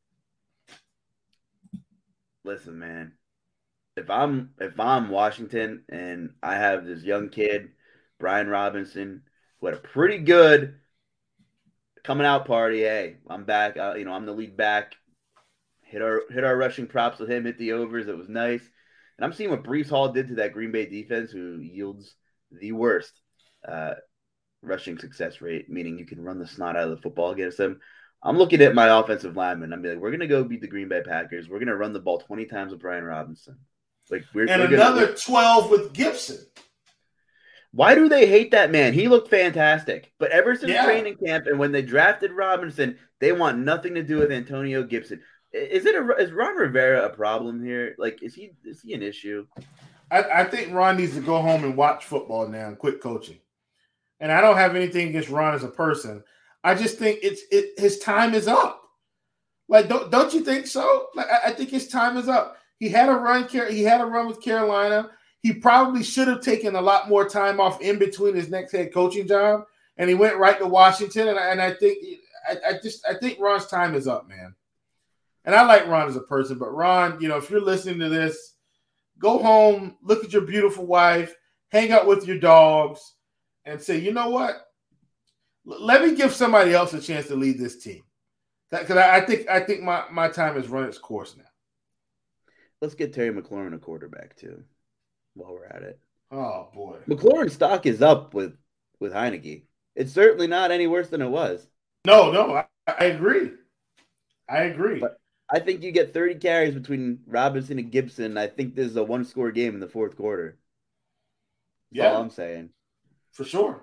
Listen, man. If I'm Washington and I have this young kid, Brian Robinson, who had a pretty good coming out party, hey, I'm back. I'm the lead back. Hit our rushing props with him. Hit the overs. It was nice. And I'm seeing what Breece Hall did to that Green Bay defense, who yields the worst rushing success rate, meaning you can run the snot out of the football against them. I'm looking at my offensive lineman. I'm like, we're gonna go beat the Green Bay Packers. We're gonna run the ball 20 times with Brian Robinson. We're another 12 with Gibson. Why do they hate that man? He looked fantastic. But ever since training camp and when they drafted Robinson, they want nothing to do with Antonio Gibson. Is Ron Rivera a problem here? Is he an issue? I think Ron needs to go home and watch football now and quit coaching. And I don't have anything against Ron as a person. I just think his time is up. Don't you think so? I think his time is up. He had a run. He had a run with Carolina. He probably should have taken a lot more time off in between his next head coaching job, and he went right to Washington. And I think Ron's time is up, man. And I like Ron as a person, but Ron, if you're listening to this, go home, look at your beautiful wife, hang out with your dogs, and say, you know what? Let me give somebody else a chance to lead this team. Because I think my time has run its course now. Let's get Terry McLaurin a quarterback too, while we're at it. Oh boy, McLaurin's stock is up with Heineke. It's certainly not any worse than it was. No, I agree. But I think you get 30 carries between Robinson and Gibson. I think this is a one-score game in the fourth quarter. That's all I'm saying. For sure.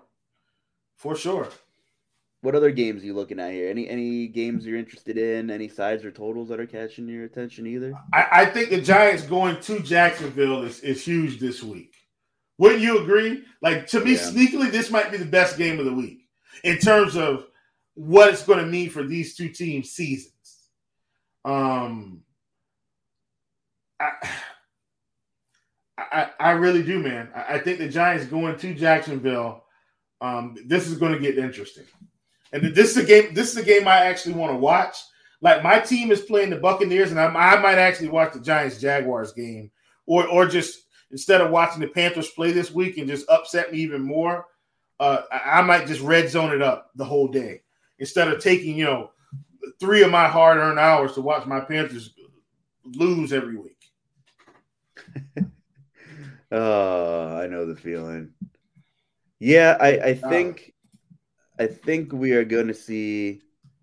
What other games are you looking at here? Any games you're interested in? Any sides or totals that are catching your attention either? I think the Giants going to Jacksonville is huge this week. Wouldn't you agree? To me, sneakily, this might be the best game of the week in terms of what it's going to mean for these two teams' seasons. I really do, man. I think the Giants going to Jacksonville, this is going to get interesting. And this is a game I actually want to watch. My team is playing the Buccaneers, and I might actually watch the Giants-Jaguars game, or just instead of watching the Panthers play this week and just upset me even more, I might just red zone it up the whole day instead of taking 3 of my hard-earned hours to watch my Panthers lose every week. Oh, I know the feeling. Yeah, I think we are going to see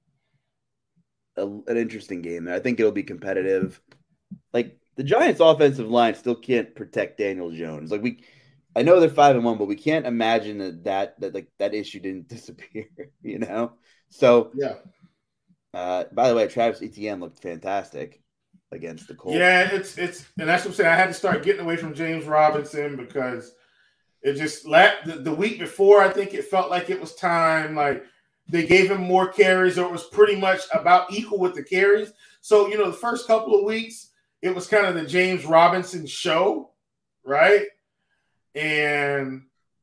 an interesting game there. I think it'll be competitive. The Giants' offensive line still can't protect Daniel Jones. I know they're 5-1, but we can't imagine that issue didn't disappear. So yeah. By the way, Travis Etienne looked fantastic against the Colts. Yeah, it's and that's what I'm saying. I had to start getting away from James Robinson because it just the week before, I think it felt like it was time. They gave him more carries, or it was pretty much about equal with the carries. So, the first couple of weeks, it was kind of the James Robinson show, right? And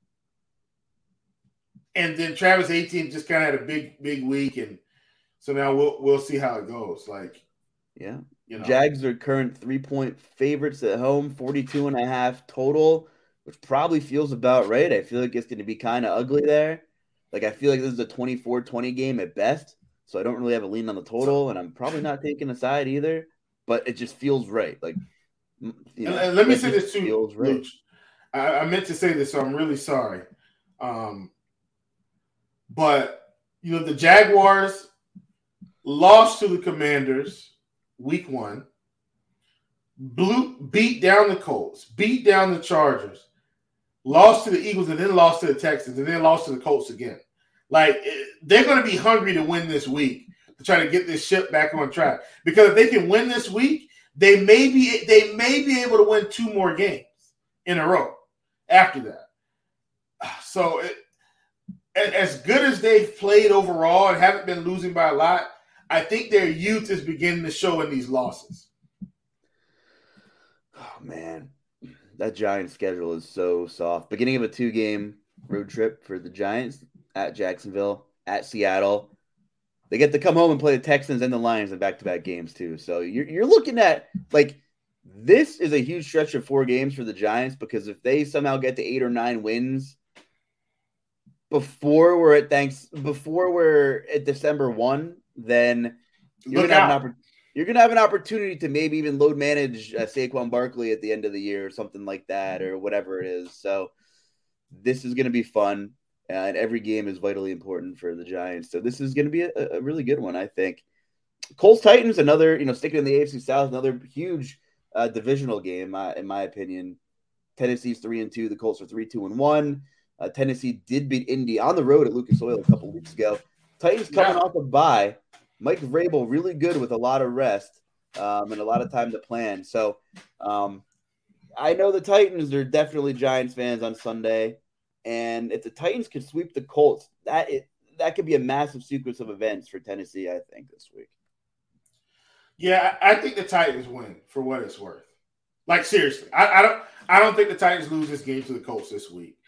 then Travis Etienne just kind of had a big week, and so now we'll see how it goes. Yeah. Jags are current 3-point favorites at home, 42.5 total, which probably feels about right. I feel like it's going to be kind of ugly there. I feel like this is a 24-20 game at best, so I don't really have a lean on the total, and I'm probably not taking a side either, but it just feels right. And let me say this too, feels right. Luch. I meant to say this, so I'm really sorry. But, the Jaguars lost to the Commanders week 1, beat down the Colts, beat down the Chargers, lost to the Eagles, and then lost to the Texans, and then lost to the Colts again. They're going to be hungry to win this week to try to get this ship back on track. Because if they can win this week, they may be able to win 2 more games in a row after that. So as good as they've played overall and haven't been losing by a lot, I think their youth is beginning to show in these losses. Oh, man. That Giants schedule is so soft. Beginning of a 2-game road trip for the Giants at Jacksonville, at Seattle. They get to come home and play the Texans and the Lions in back-to-back games, too. So you're looking at, like, this is a huge stretch of 4 games for the Giants because if they somehow get to 8 or 9 wins before we're at December 1, then you're gonna have an opportunity to maybe even load manage Saquon Barkley at the end of the year or something like that or whatever it is. So this is going to be fun, and every game is vitally important for the Giants. So this is going to be a really good one, I think. Colts Titans, another, sticking in the AFC South, another huge divisional game, in my opinion. Tennessee's 3-2. The Colts are 3-2-1. Tennessee did beat Indy on the road at Lucas Oil a couple weeks ago. Titans coming off a bye. Mike Vrabel really good with a lot of rest and a lot of time to plan. So I know the Titans are definitely Giants fans on Sunday. And if the Titans could sweep the Colts, that could be a massive sequence of events for Tennessee, I think, this week. Yeah, I think the Titans win for what it's worth. Like, seriously, I don't think the Titans lose this game to the Colts this week.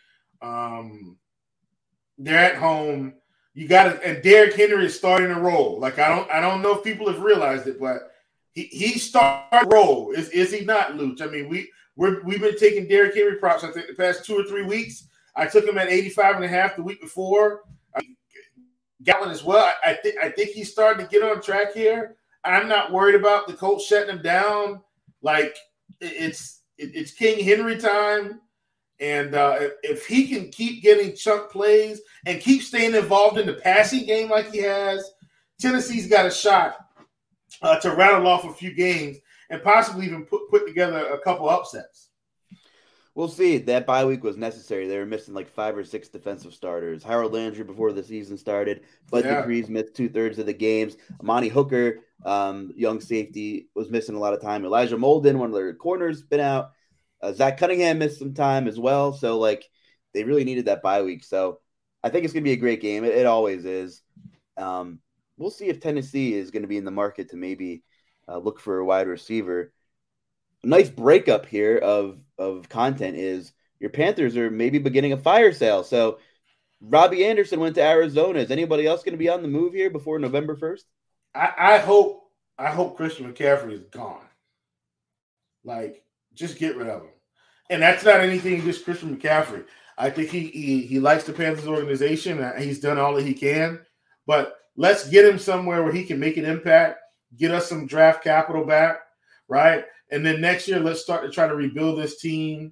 They're at home. And Derrick Henry is starting to roll. Like, I don't know if people have realized it, but he started to roll. Is he not, Luch? I mean, we've been taking Derrick Henry props, I think, the past 2 or 3 weeks. I took him at 85.5 the week before. Gatlin as well. I think he's starting to get on track here. I'm not worried about the Colts shutting him down. Like, it's King Henry time. And if he can keep getting chunk plays and keep staying involved in the passing game like he has, Tennessee's got a shot to rattle off a few games and possibly even put together a couple upsets. We'll see. That bye week was necessary. They were missing like 5 or 6 defensive starters. Harold Landry before the season started. Bud Dupree's missed 2/3 of the games. Amani Hooker, young safety, was missing a lot of time. Elijah Molden, one of their corners, been out. Zach Cunningham missed some time as well. So, like, they really needed that bye week. So, I think it's going to be a great game. It always is. We'll see if Tennessee is going to be in the market to maybe look for a wide receiver. A nice breakup here of content is your Panthers are maybe beginning a fire sale. So, Robbie Anderson went to Arizona. Is anybody else going to be on the move here before November 1st? I hope Christian McCaffrey is gone. Like, just get rid of him. And that's not anything against Christian McCaffrey. I think he likes the Panthers organization. And he's done all that he can. But let's get him somewhere where he can make an impact, get us some draft capital back, right? And then next year, let's start to try to rebuild this team.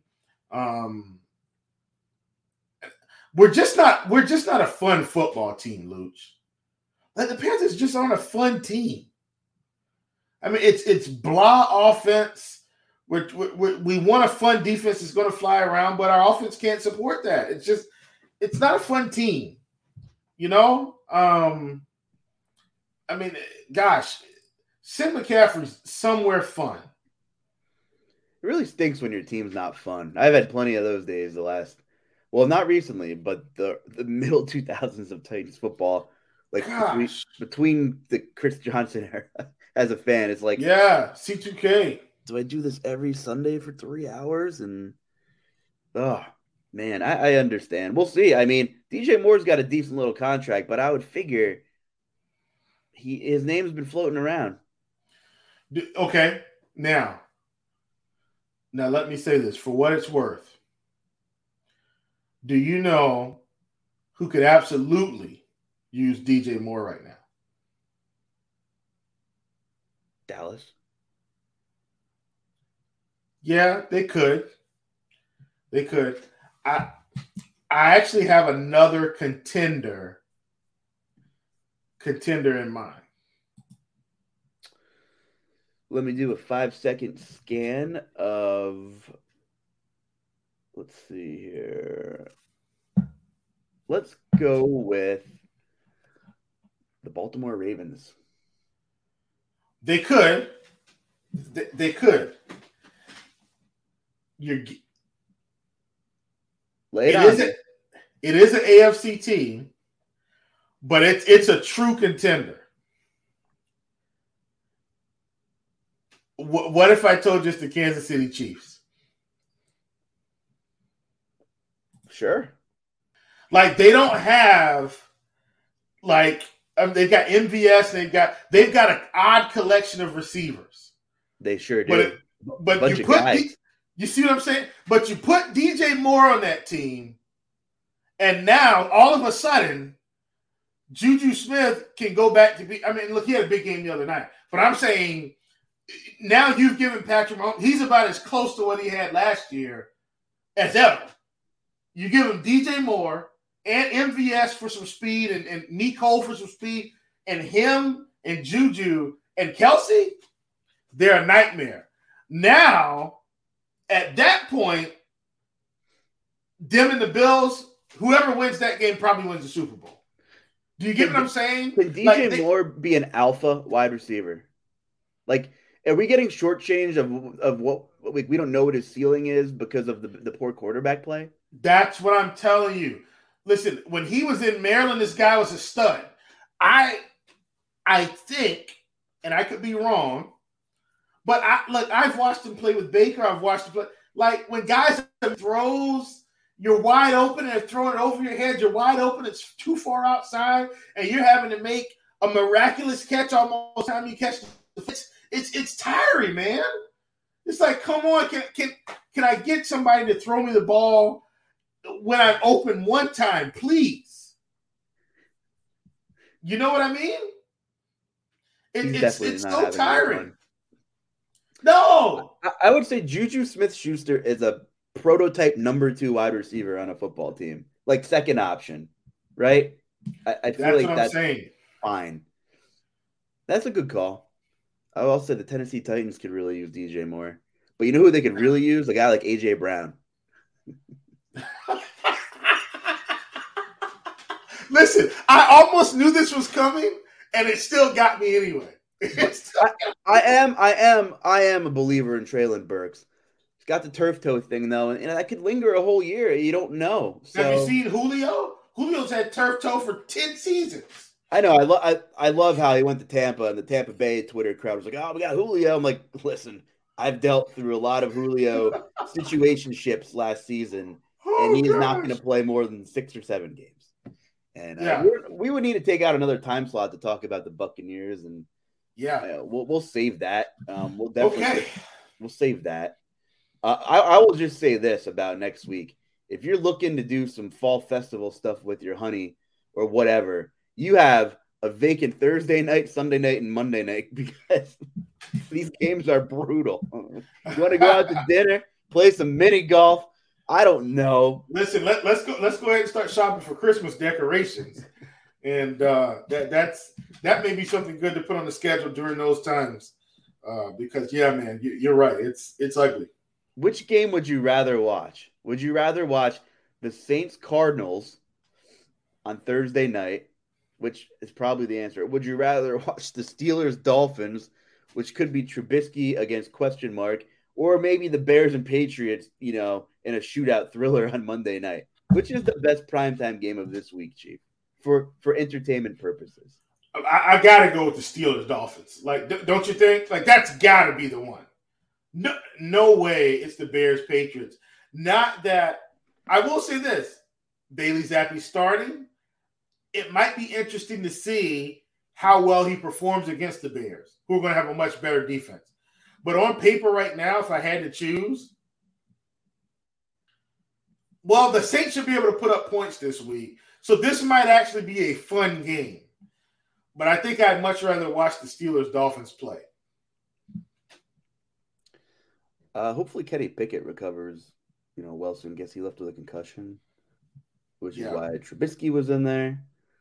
We're just not a fun football team, Luch. Like, the Panthers just aren't a fun team. I mean, it's blah offense. We want a fun defense that's going to fly around, but our offense can't support that. It's not a fun team, I mean, gosh, send McCaffrey somewhere fun. It really stinks when your team's not fun. I've had plenty of those days not recently, but the middle 2000s of Titans football, like between the Chris Johnson era as a fan, it's like, yeah, C2K. Do I do this every Sunday for 3 hours? And, oh, man, I understand. We'll see. I mean, DJ Moore's got a decent little contract, but I would figure his name's been floating around. Okay, now let me say this for what it's worth. Do you know who could absolutely use DJ Moore right now? Dallas. Yeah, they could. I actually have another contender in mind. Let me do a 5-second scan of, let's see here. Let's go with the Baltimore Ravens. They could. They could. It is an AFC team, but it's a true contender. What if I told you it's the Kansas City Chiefs? Sure. Like they don't have they've got MVS, they've got an odd collection of receivers. They sure do. But you see what I'm saying? But you put DJ Moore on that team, and now all of a sudden, Juju Smith can go back to be. I mean, look, he had a big game the other night. But I'm saying now you've given Patrick Mahomes, he's about as close to what he had last year as ever. You give him DJ Moore and MVS for some speed and Nicole for some speed, and him and Juju and Kelsey, they're a nightmare. Now, at that point, them and the Bills, whoever wins that game probably wins the Super Bowl. Do you get what I'm saying? Can DJ Moore be an alpha wide receiver? Like, are we getting shortchanged of what we don't know what his ceiling is because of the poor quarterback play? That's what I'm telling you. Listen, when he was in Maryland, this guy was a stud. I think, and I could be wrong, but I've watched him play with Baker. I've watched him play. Like, when guys throws, you're wide open and they're throwing it over your head. You're wide open. It's too far outside, and you're having to make a miraculous catch almost time you catch the pitch. It's tiring, man. It's like, come on, can I get somebody to throw me the ball when I'm open one time, please? You know what I mean? It's so tiring. No. I would say Juju Smith-Schuster is a prototype number 2 wide receiver on a football team. Like second option, right? I feel like that's saying. Fine. That's a good call. I will say the Tennessee Titans could really use DJ Moore. But you know who they could really use? A guy like A.J. Brown. Listen, I almost knew this was coming, and it still got me anyway. I am a believer in Treylon Burks. He's got the turf toe thing, though, and that could linger a whole year. You don't know. So. Have you seen Julio? Julio's had turf toe for 10 seasons. I know. I love how he went to Tampa, and the Tampa Bay Twitter crowd was like, "Oh, we got Julio." I'm like, listen, I've dealt through a lot of Julio situationships last season, and he is not going to play more than 6 or 7 games. And we would need to take out another time slot to talk about the Buccaneers, and we'll save that. We'll definitely we'll save that. I will just say this about next week: if you're looking to do some fall festival stuff with your honey or whatever, you have a vacant Thursday night, Sunday night, and Monday night because these games are brutal. You want to go out to dinner, play some mini golf? I don't know. Listen, let's go ahead and start shopping for Christmas decorations, and that may be something good to put on the schedule during those times. Because man, you're right. It's ugly. Which game would you rather watch? Would you rather watch the Saints Cardinals on Thursday night, which is probably the answer? Would you rather watch the Steelers Dolphins, which could be Trubisky against question mark, or maybe the Bears and Patriots, in a shootout thriller on Monday night? Which is the best primetime game of this week, Chief, for entertainment purposes? I got to go with the Steelers Dolphins. Like, don't you think? Like, that's got to be the one. No way it's the Bears Patriots. Not that – I will say this. Bailey Zappi starting. It might be interesting to see how well he performs against the Bears, who are going to have a much better defense. But on paper right now, if I had to choose, well, the Saints should be able to put up points this week. So this might actually be a fun game. But I think I'd much rather watch the Steelers-Dolphins play. Hopefully Kenny Pickett recovers, well soon. Guess he left with a concussion, which is why Trubisky was in there.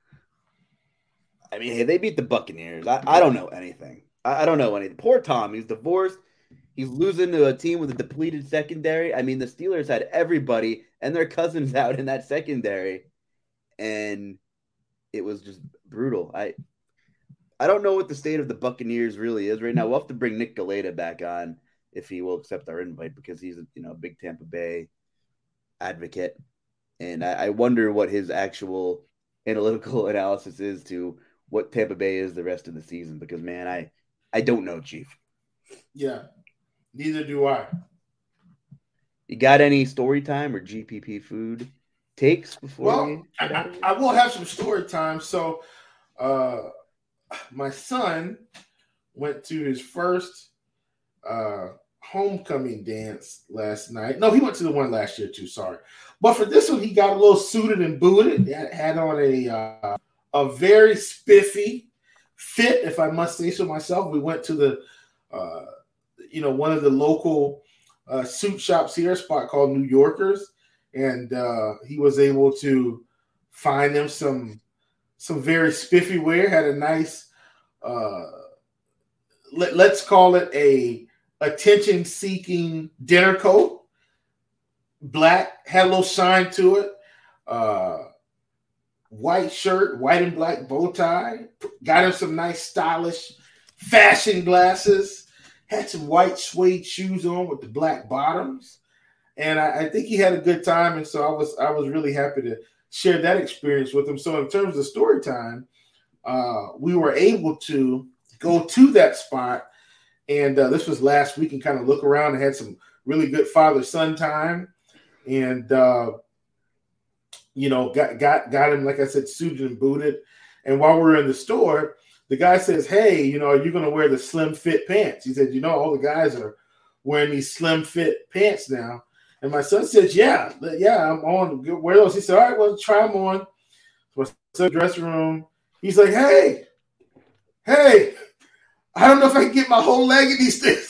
I mean, hey, they beat the Buccaneers. I don't know anything. I don't know anything. Poor Tom. He's divorced. He's losing to a team with a depleted secondary. I mean, the Steelers had everybody and their cousins out in that secondary, and it was just brutal. I don't know what the state of the Buccaneers really is right now. We'll have to bring Nick Galeta back on if he will accept our invite because he's a big Tampa Bay advocate. And I wonder what his actual analytical analysis is to what Tampa Bay is the rest of the season. Because, man, I don't know, Chief. Yeah, neither do I. You got any story time or GPP food takes before we get out of here? I will have some story time. So, my son went to his first homecoming dance last night. No, he went to the one last year too. Sorry, but for this one, he got a little suited and booted. He had on a very spiffy fit, if I must say so myself. We went to the one of the local suit shops here, a spot called New Yorkers, and he was able to find them some very spiffy wear. Had a nice let's call it a attention-seeking dinner coat, black, had a little shine to it, white shirt, white and black bow tie, got him some nice stylish fashion glasses, had some white suede shoes on with the black bottoms, and I think he had a good time, and so I was really happy to share that experience with him. So in terms of story time, we were able to go to that spot, and this was last week, and kind of look around and had some really good father-son time, and got him, like I said, suited and booted. And while we were in the store, the guy says, "Hey, are you going to wear the slim fit pants?" He said, "All the guys are wearing these slim fit pants now." And my son says, "Yeah, I'm on to wear those." He said, "All right, well, try them on." So I said, dressing room. He's like, "Hey, I don't know if I can get my whole leg in these things."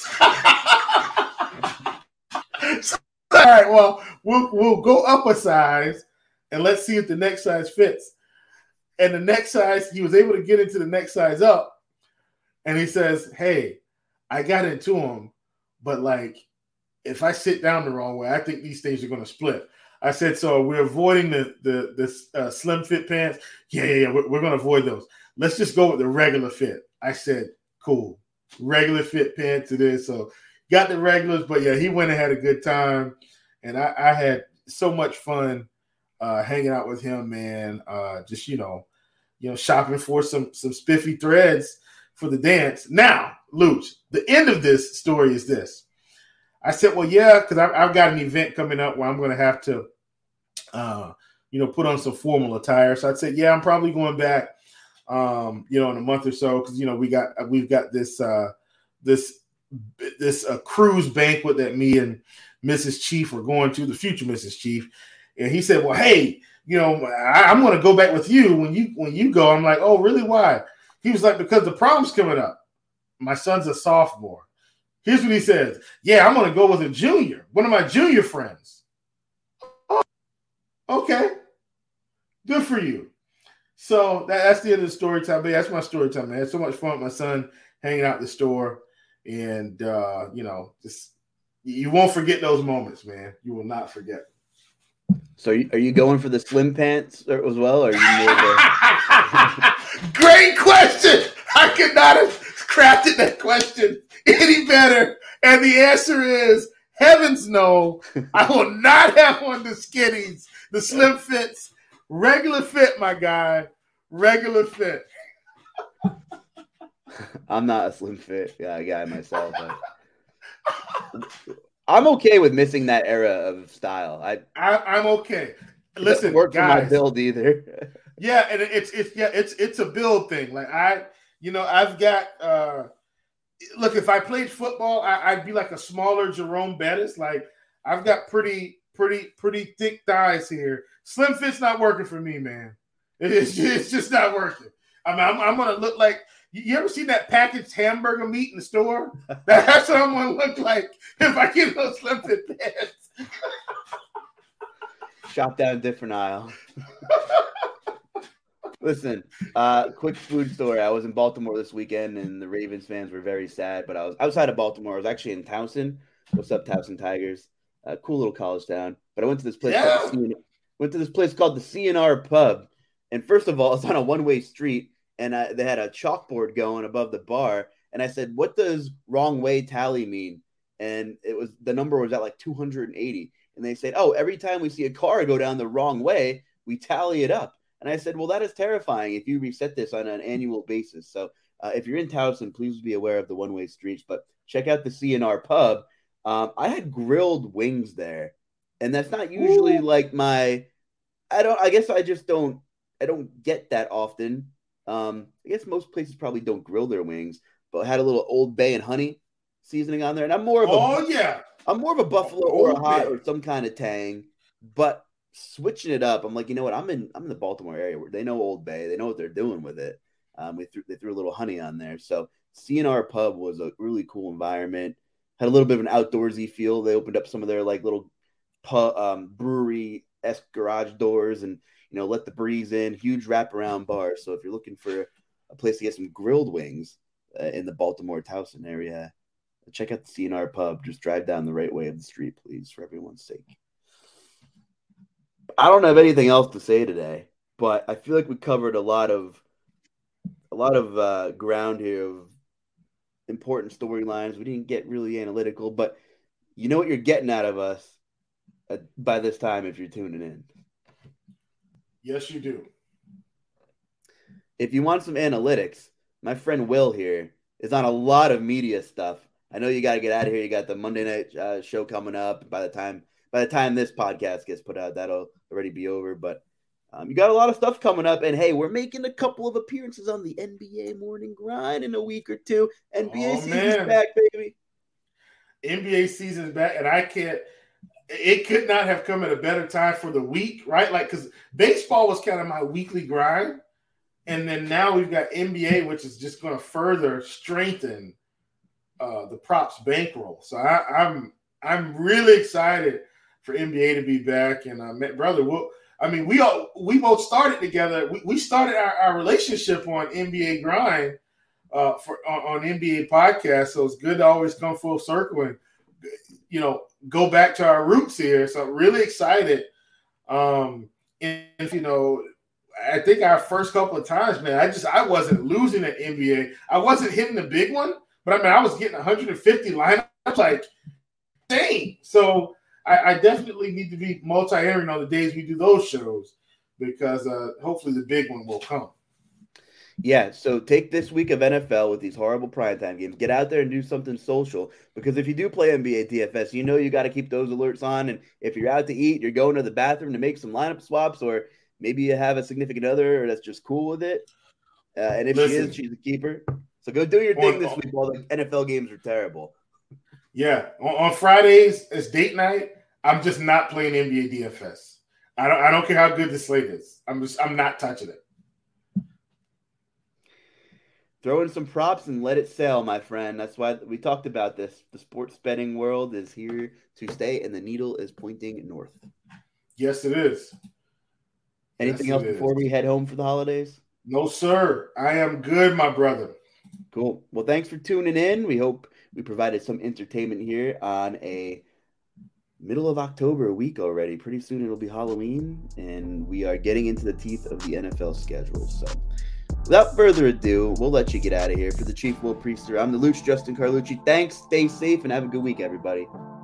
So, all right, well, we'll go up a size and let's see if the next size fits. And the next size, he was able to get into the next size up. And he says, "Hey, I got into them, but like, if I sit down the wrong way, I think these things are going to split." I said, "So we're avoiding the slim fit pants?" Yeah, we're going to avoid those. Let's just go with the regular fit. I said, "Cool. Regular fit pants it is." So got the regulars, but yeah, he went and had a good time. And I had so much fun hanging out with him, man. Just, shopping for some spiffy threads for the dance. Now, Luch, the end of this story is this. I said, well, yeah, because I've got an event coming up where I'm going to have to, put on some formal attire. So I said, yeah, I'm probably going back, in a month or so, because we've got this cruise banquet that me and Mrs. Chief are going to, the future Mrs. Chief, and he said, well, hey, I'm going to go back with you when you go. I'm like, oh, really? Why? He was like, because the prom's coming up. My son's a sophomore. Here's what he says. Yeah, I'm going to go with a junior, one of my junior friends. Oh, okay. Good for you. So that's the end of the story time. But that's my story time, man. I had so much fun with my son hanging out at the store. And, just you won't forget those moments, man. You will not forget. So are you going for the slim pants as well? Or are you more Great question. I could not have crafted that question any better. And the answer is, heavens no. I will not have on the skinnies, the slim fits, regular fit, my guy, regular fit. I'm not a slim fit guy myself. But I'm okay with missing that era of style. I'm okay. Listen, work guys, for my build either. Yeah, and it's a build thing. Like I've got look, if I played football, I'd be like a smaller Jerome Bettis. Like I've got pretty thick thighs here. Slim fit's not working for me, man. It's just not working. I mean, I'm gonna look like. You ever seen that packaged hamburger meat in the store? That's what I'm gonna look like if I get those slim fit pants. Shop down a different aisle. Listen, quick food story. I was in Baltimore this weekend, and the Ravens fans were very sad. But I was outside of Baltimore. I was actually in Towson. What's up, Towson Tigers? Cool little college town. But I went to this place called the CNR Pub. And first of all, it's on a one-way street. And they had a chalkboard going above the bar. And I said, what does wrong way tally mean? And the number was at like 280. And they said, oh, every time we see a car go down the wrong way, we tally it up. And I said, well, that is terrifying if you reset this on an annual basis. So if you're in Towson, please be aware of the one-way streets. But check out the C&R Pub. I had grilled wings there. And that's not usually like I don't get that often. I guess most places probably don't grill their wings, but I had a little Old Bay and honey seasoning on there. And I'm more of a buffalo or a hot or some kind of tang, but switching it up, I'm like, you know what? I'm in the Baltimore area where they know Old Bay, they know what they're doing with it. They threw a little honey on there. So C&R Pub was a really cool environment. Had a little bit of an outdoorsy feel. They opened up some of their like little brewery-esque garage doors and let the breeze in. Huge wraparound bar. So if you're looking for a place to get some grilled wings in the Baltimore Towson area, check out the C&R Pub. Just drive down the right way of the street, please, for everyone's sake. I don't have anything else to say today, but I feel like we covered a lot of ground here of important storylines. We didn't get really analytical, but you know what you're getting out of us by this time if you're tuning in. Yes, you do. If you want some analytics, my friend Will here is on a lot of media stuff. I know you got to get out of here. You got the Monday night show coming up. By the time this podcast gets put out, that'll already be over. But you got a lot of stuff coming up. And, hey, we're making a couple of appearances on the NBA Morning Grind in a week or two. NBA season's back, baby. NBA season's back, and it could not have come at a better time for the week, right? Like, because baseball was kind of my weekly grind. And then now we've got NBA, which is just going to further strengthen the props bankroll. So I'm really excited for NBA to be back. And brother, we both started together. We started our relationship on NBA Grind on NBA podcast. So it's good to always come full circle and go back to our roots here. So I'm really excited. I think our first couple of times, man, I wasn't losing at NBA. I wasn't hitting the big one, but I was getting 150 lineups. Like, dang. So I definitely need to be multi-entering on the days we do those shows because hopefully the big one will come. Yeah, so take this week of NFL with these horrible primetime games. Get out there and do something social because if you do play NBA DFS, you got to keep those alerts on. And if you're out to eat, you're going to the bathroom to make some lineup swaps, or maybe you have a significant other that's just cool with it. And if she is, she's a keeper. So go do your thing this week while the NFL games are terrible. Yeah, on Fridays it's date night. I'm just not playing NBA DFS. I don't care how good the slate is. I'm not touching it. Throw in some props and let it sell, my friend. That's why we talked about this. The sports betting world is here to stay, and the needle is pointing north. Yes, it is. Anything else before we head home for the holidays? No, sir. I am good, my brother. Cool. Well, thanks for tuning in. We hope we provided some entertainment here on a middle of October week already. Pretty soon it'll be Halloween, and we are getting into the teeth of the NFL schedule. So without further ado, we'll let you get out of here. For the Chief Will Priester, I'm the Luch, Justin Carlucci. Thanks, stay safe, and have a good week, everybody.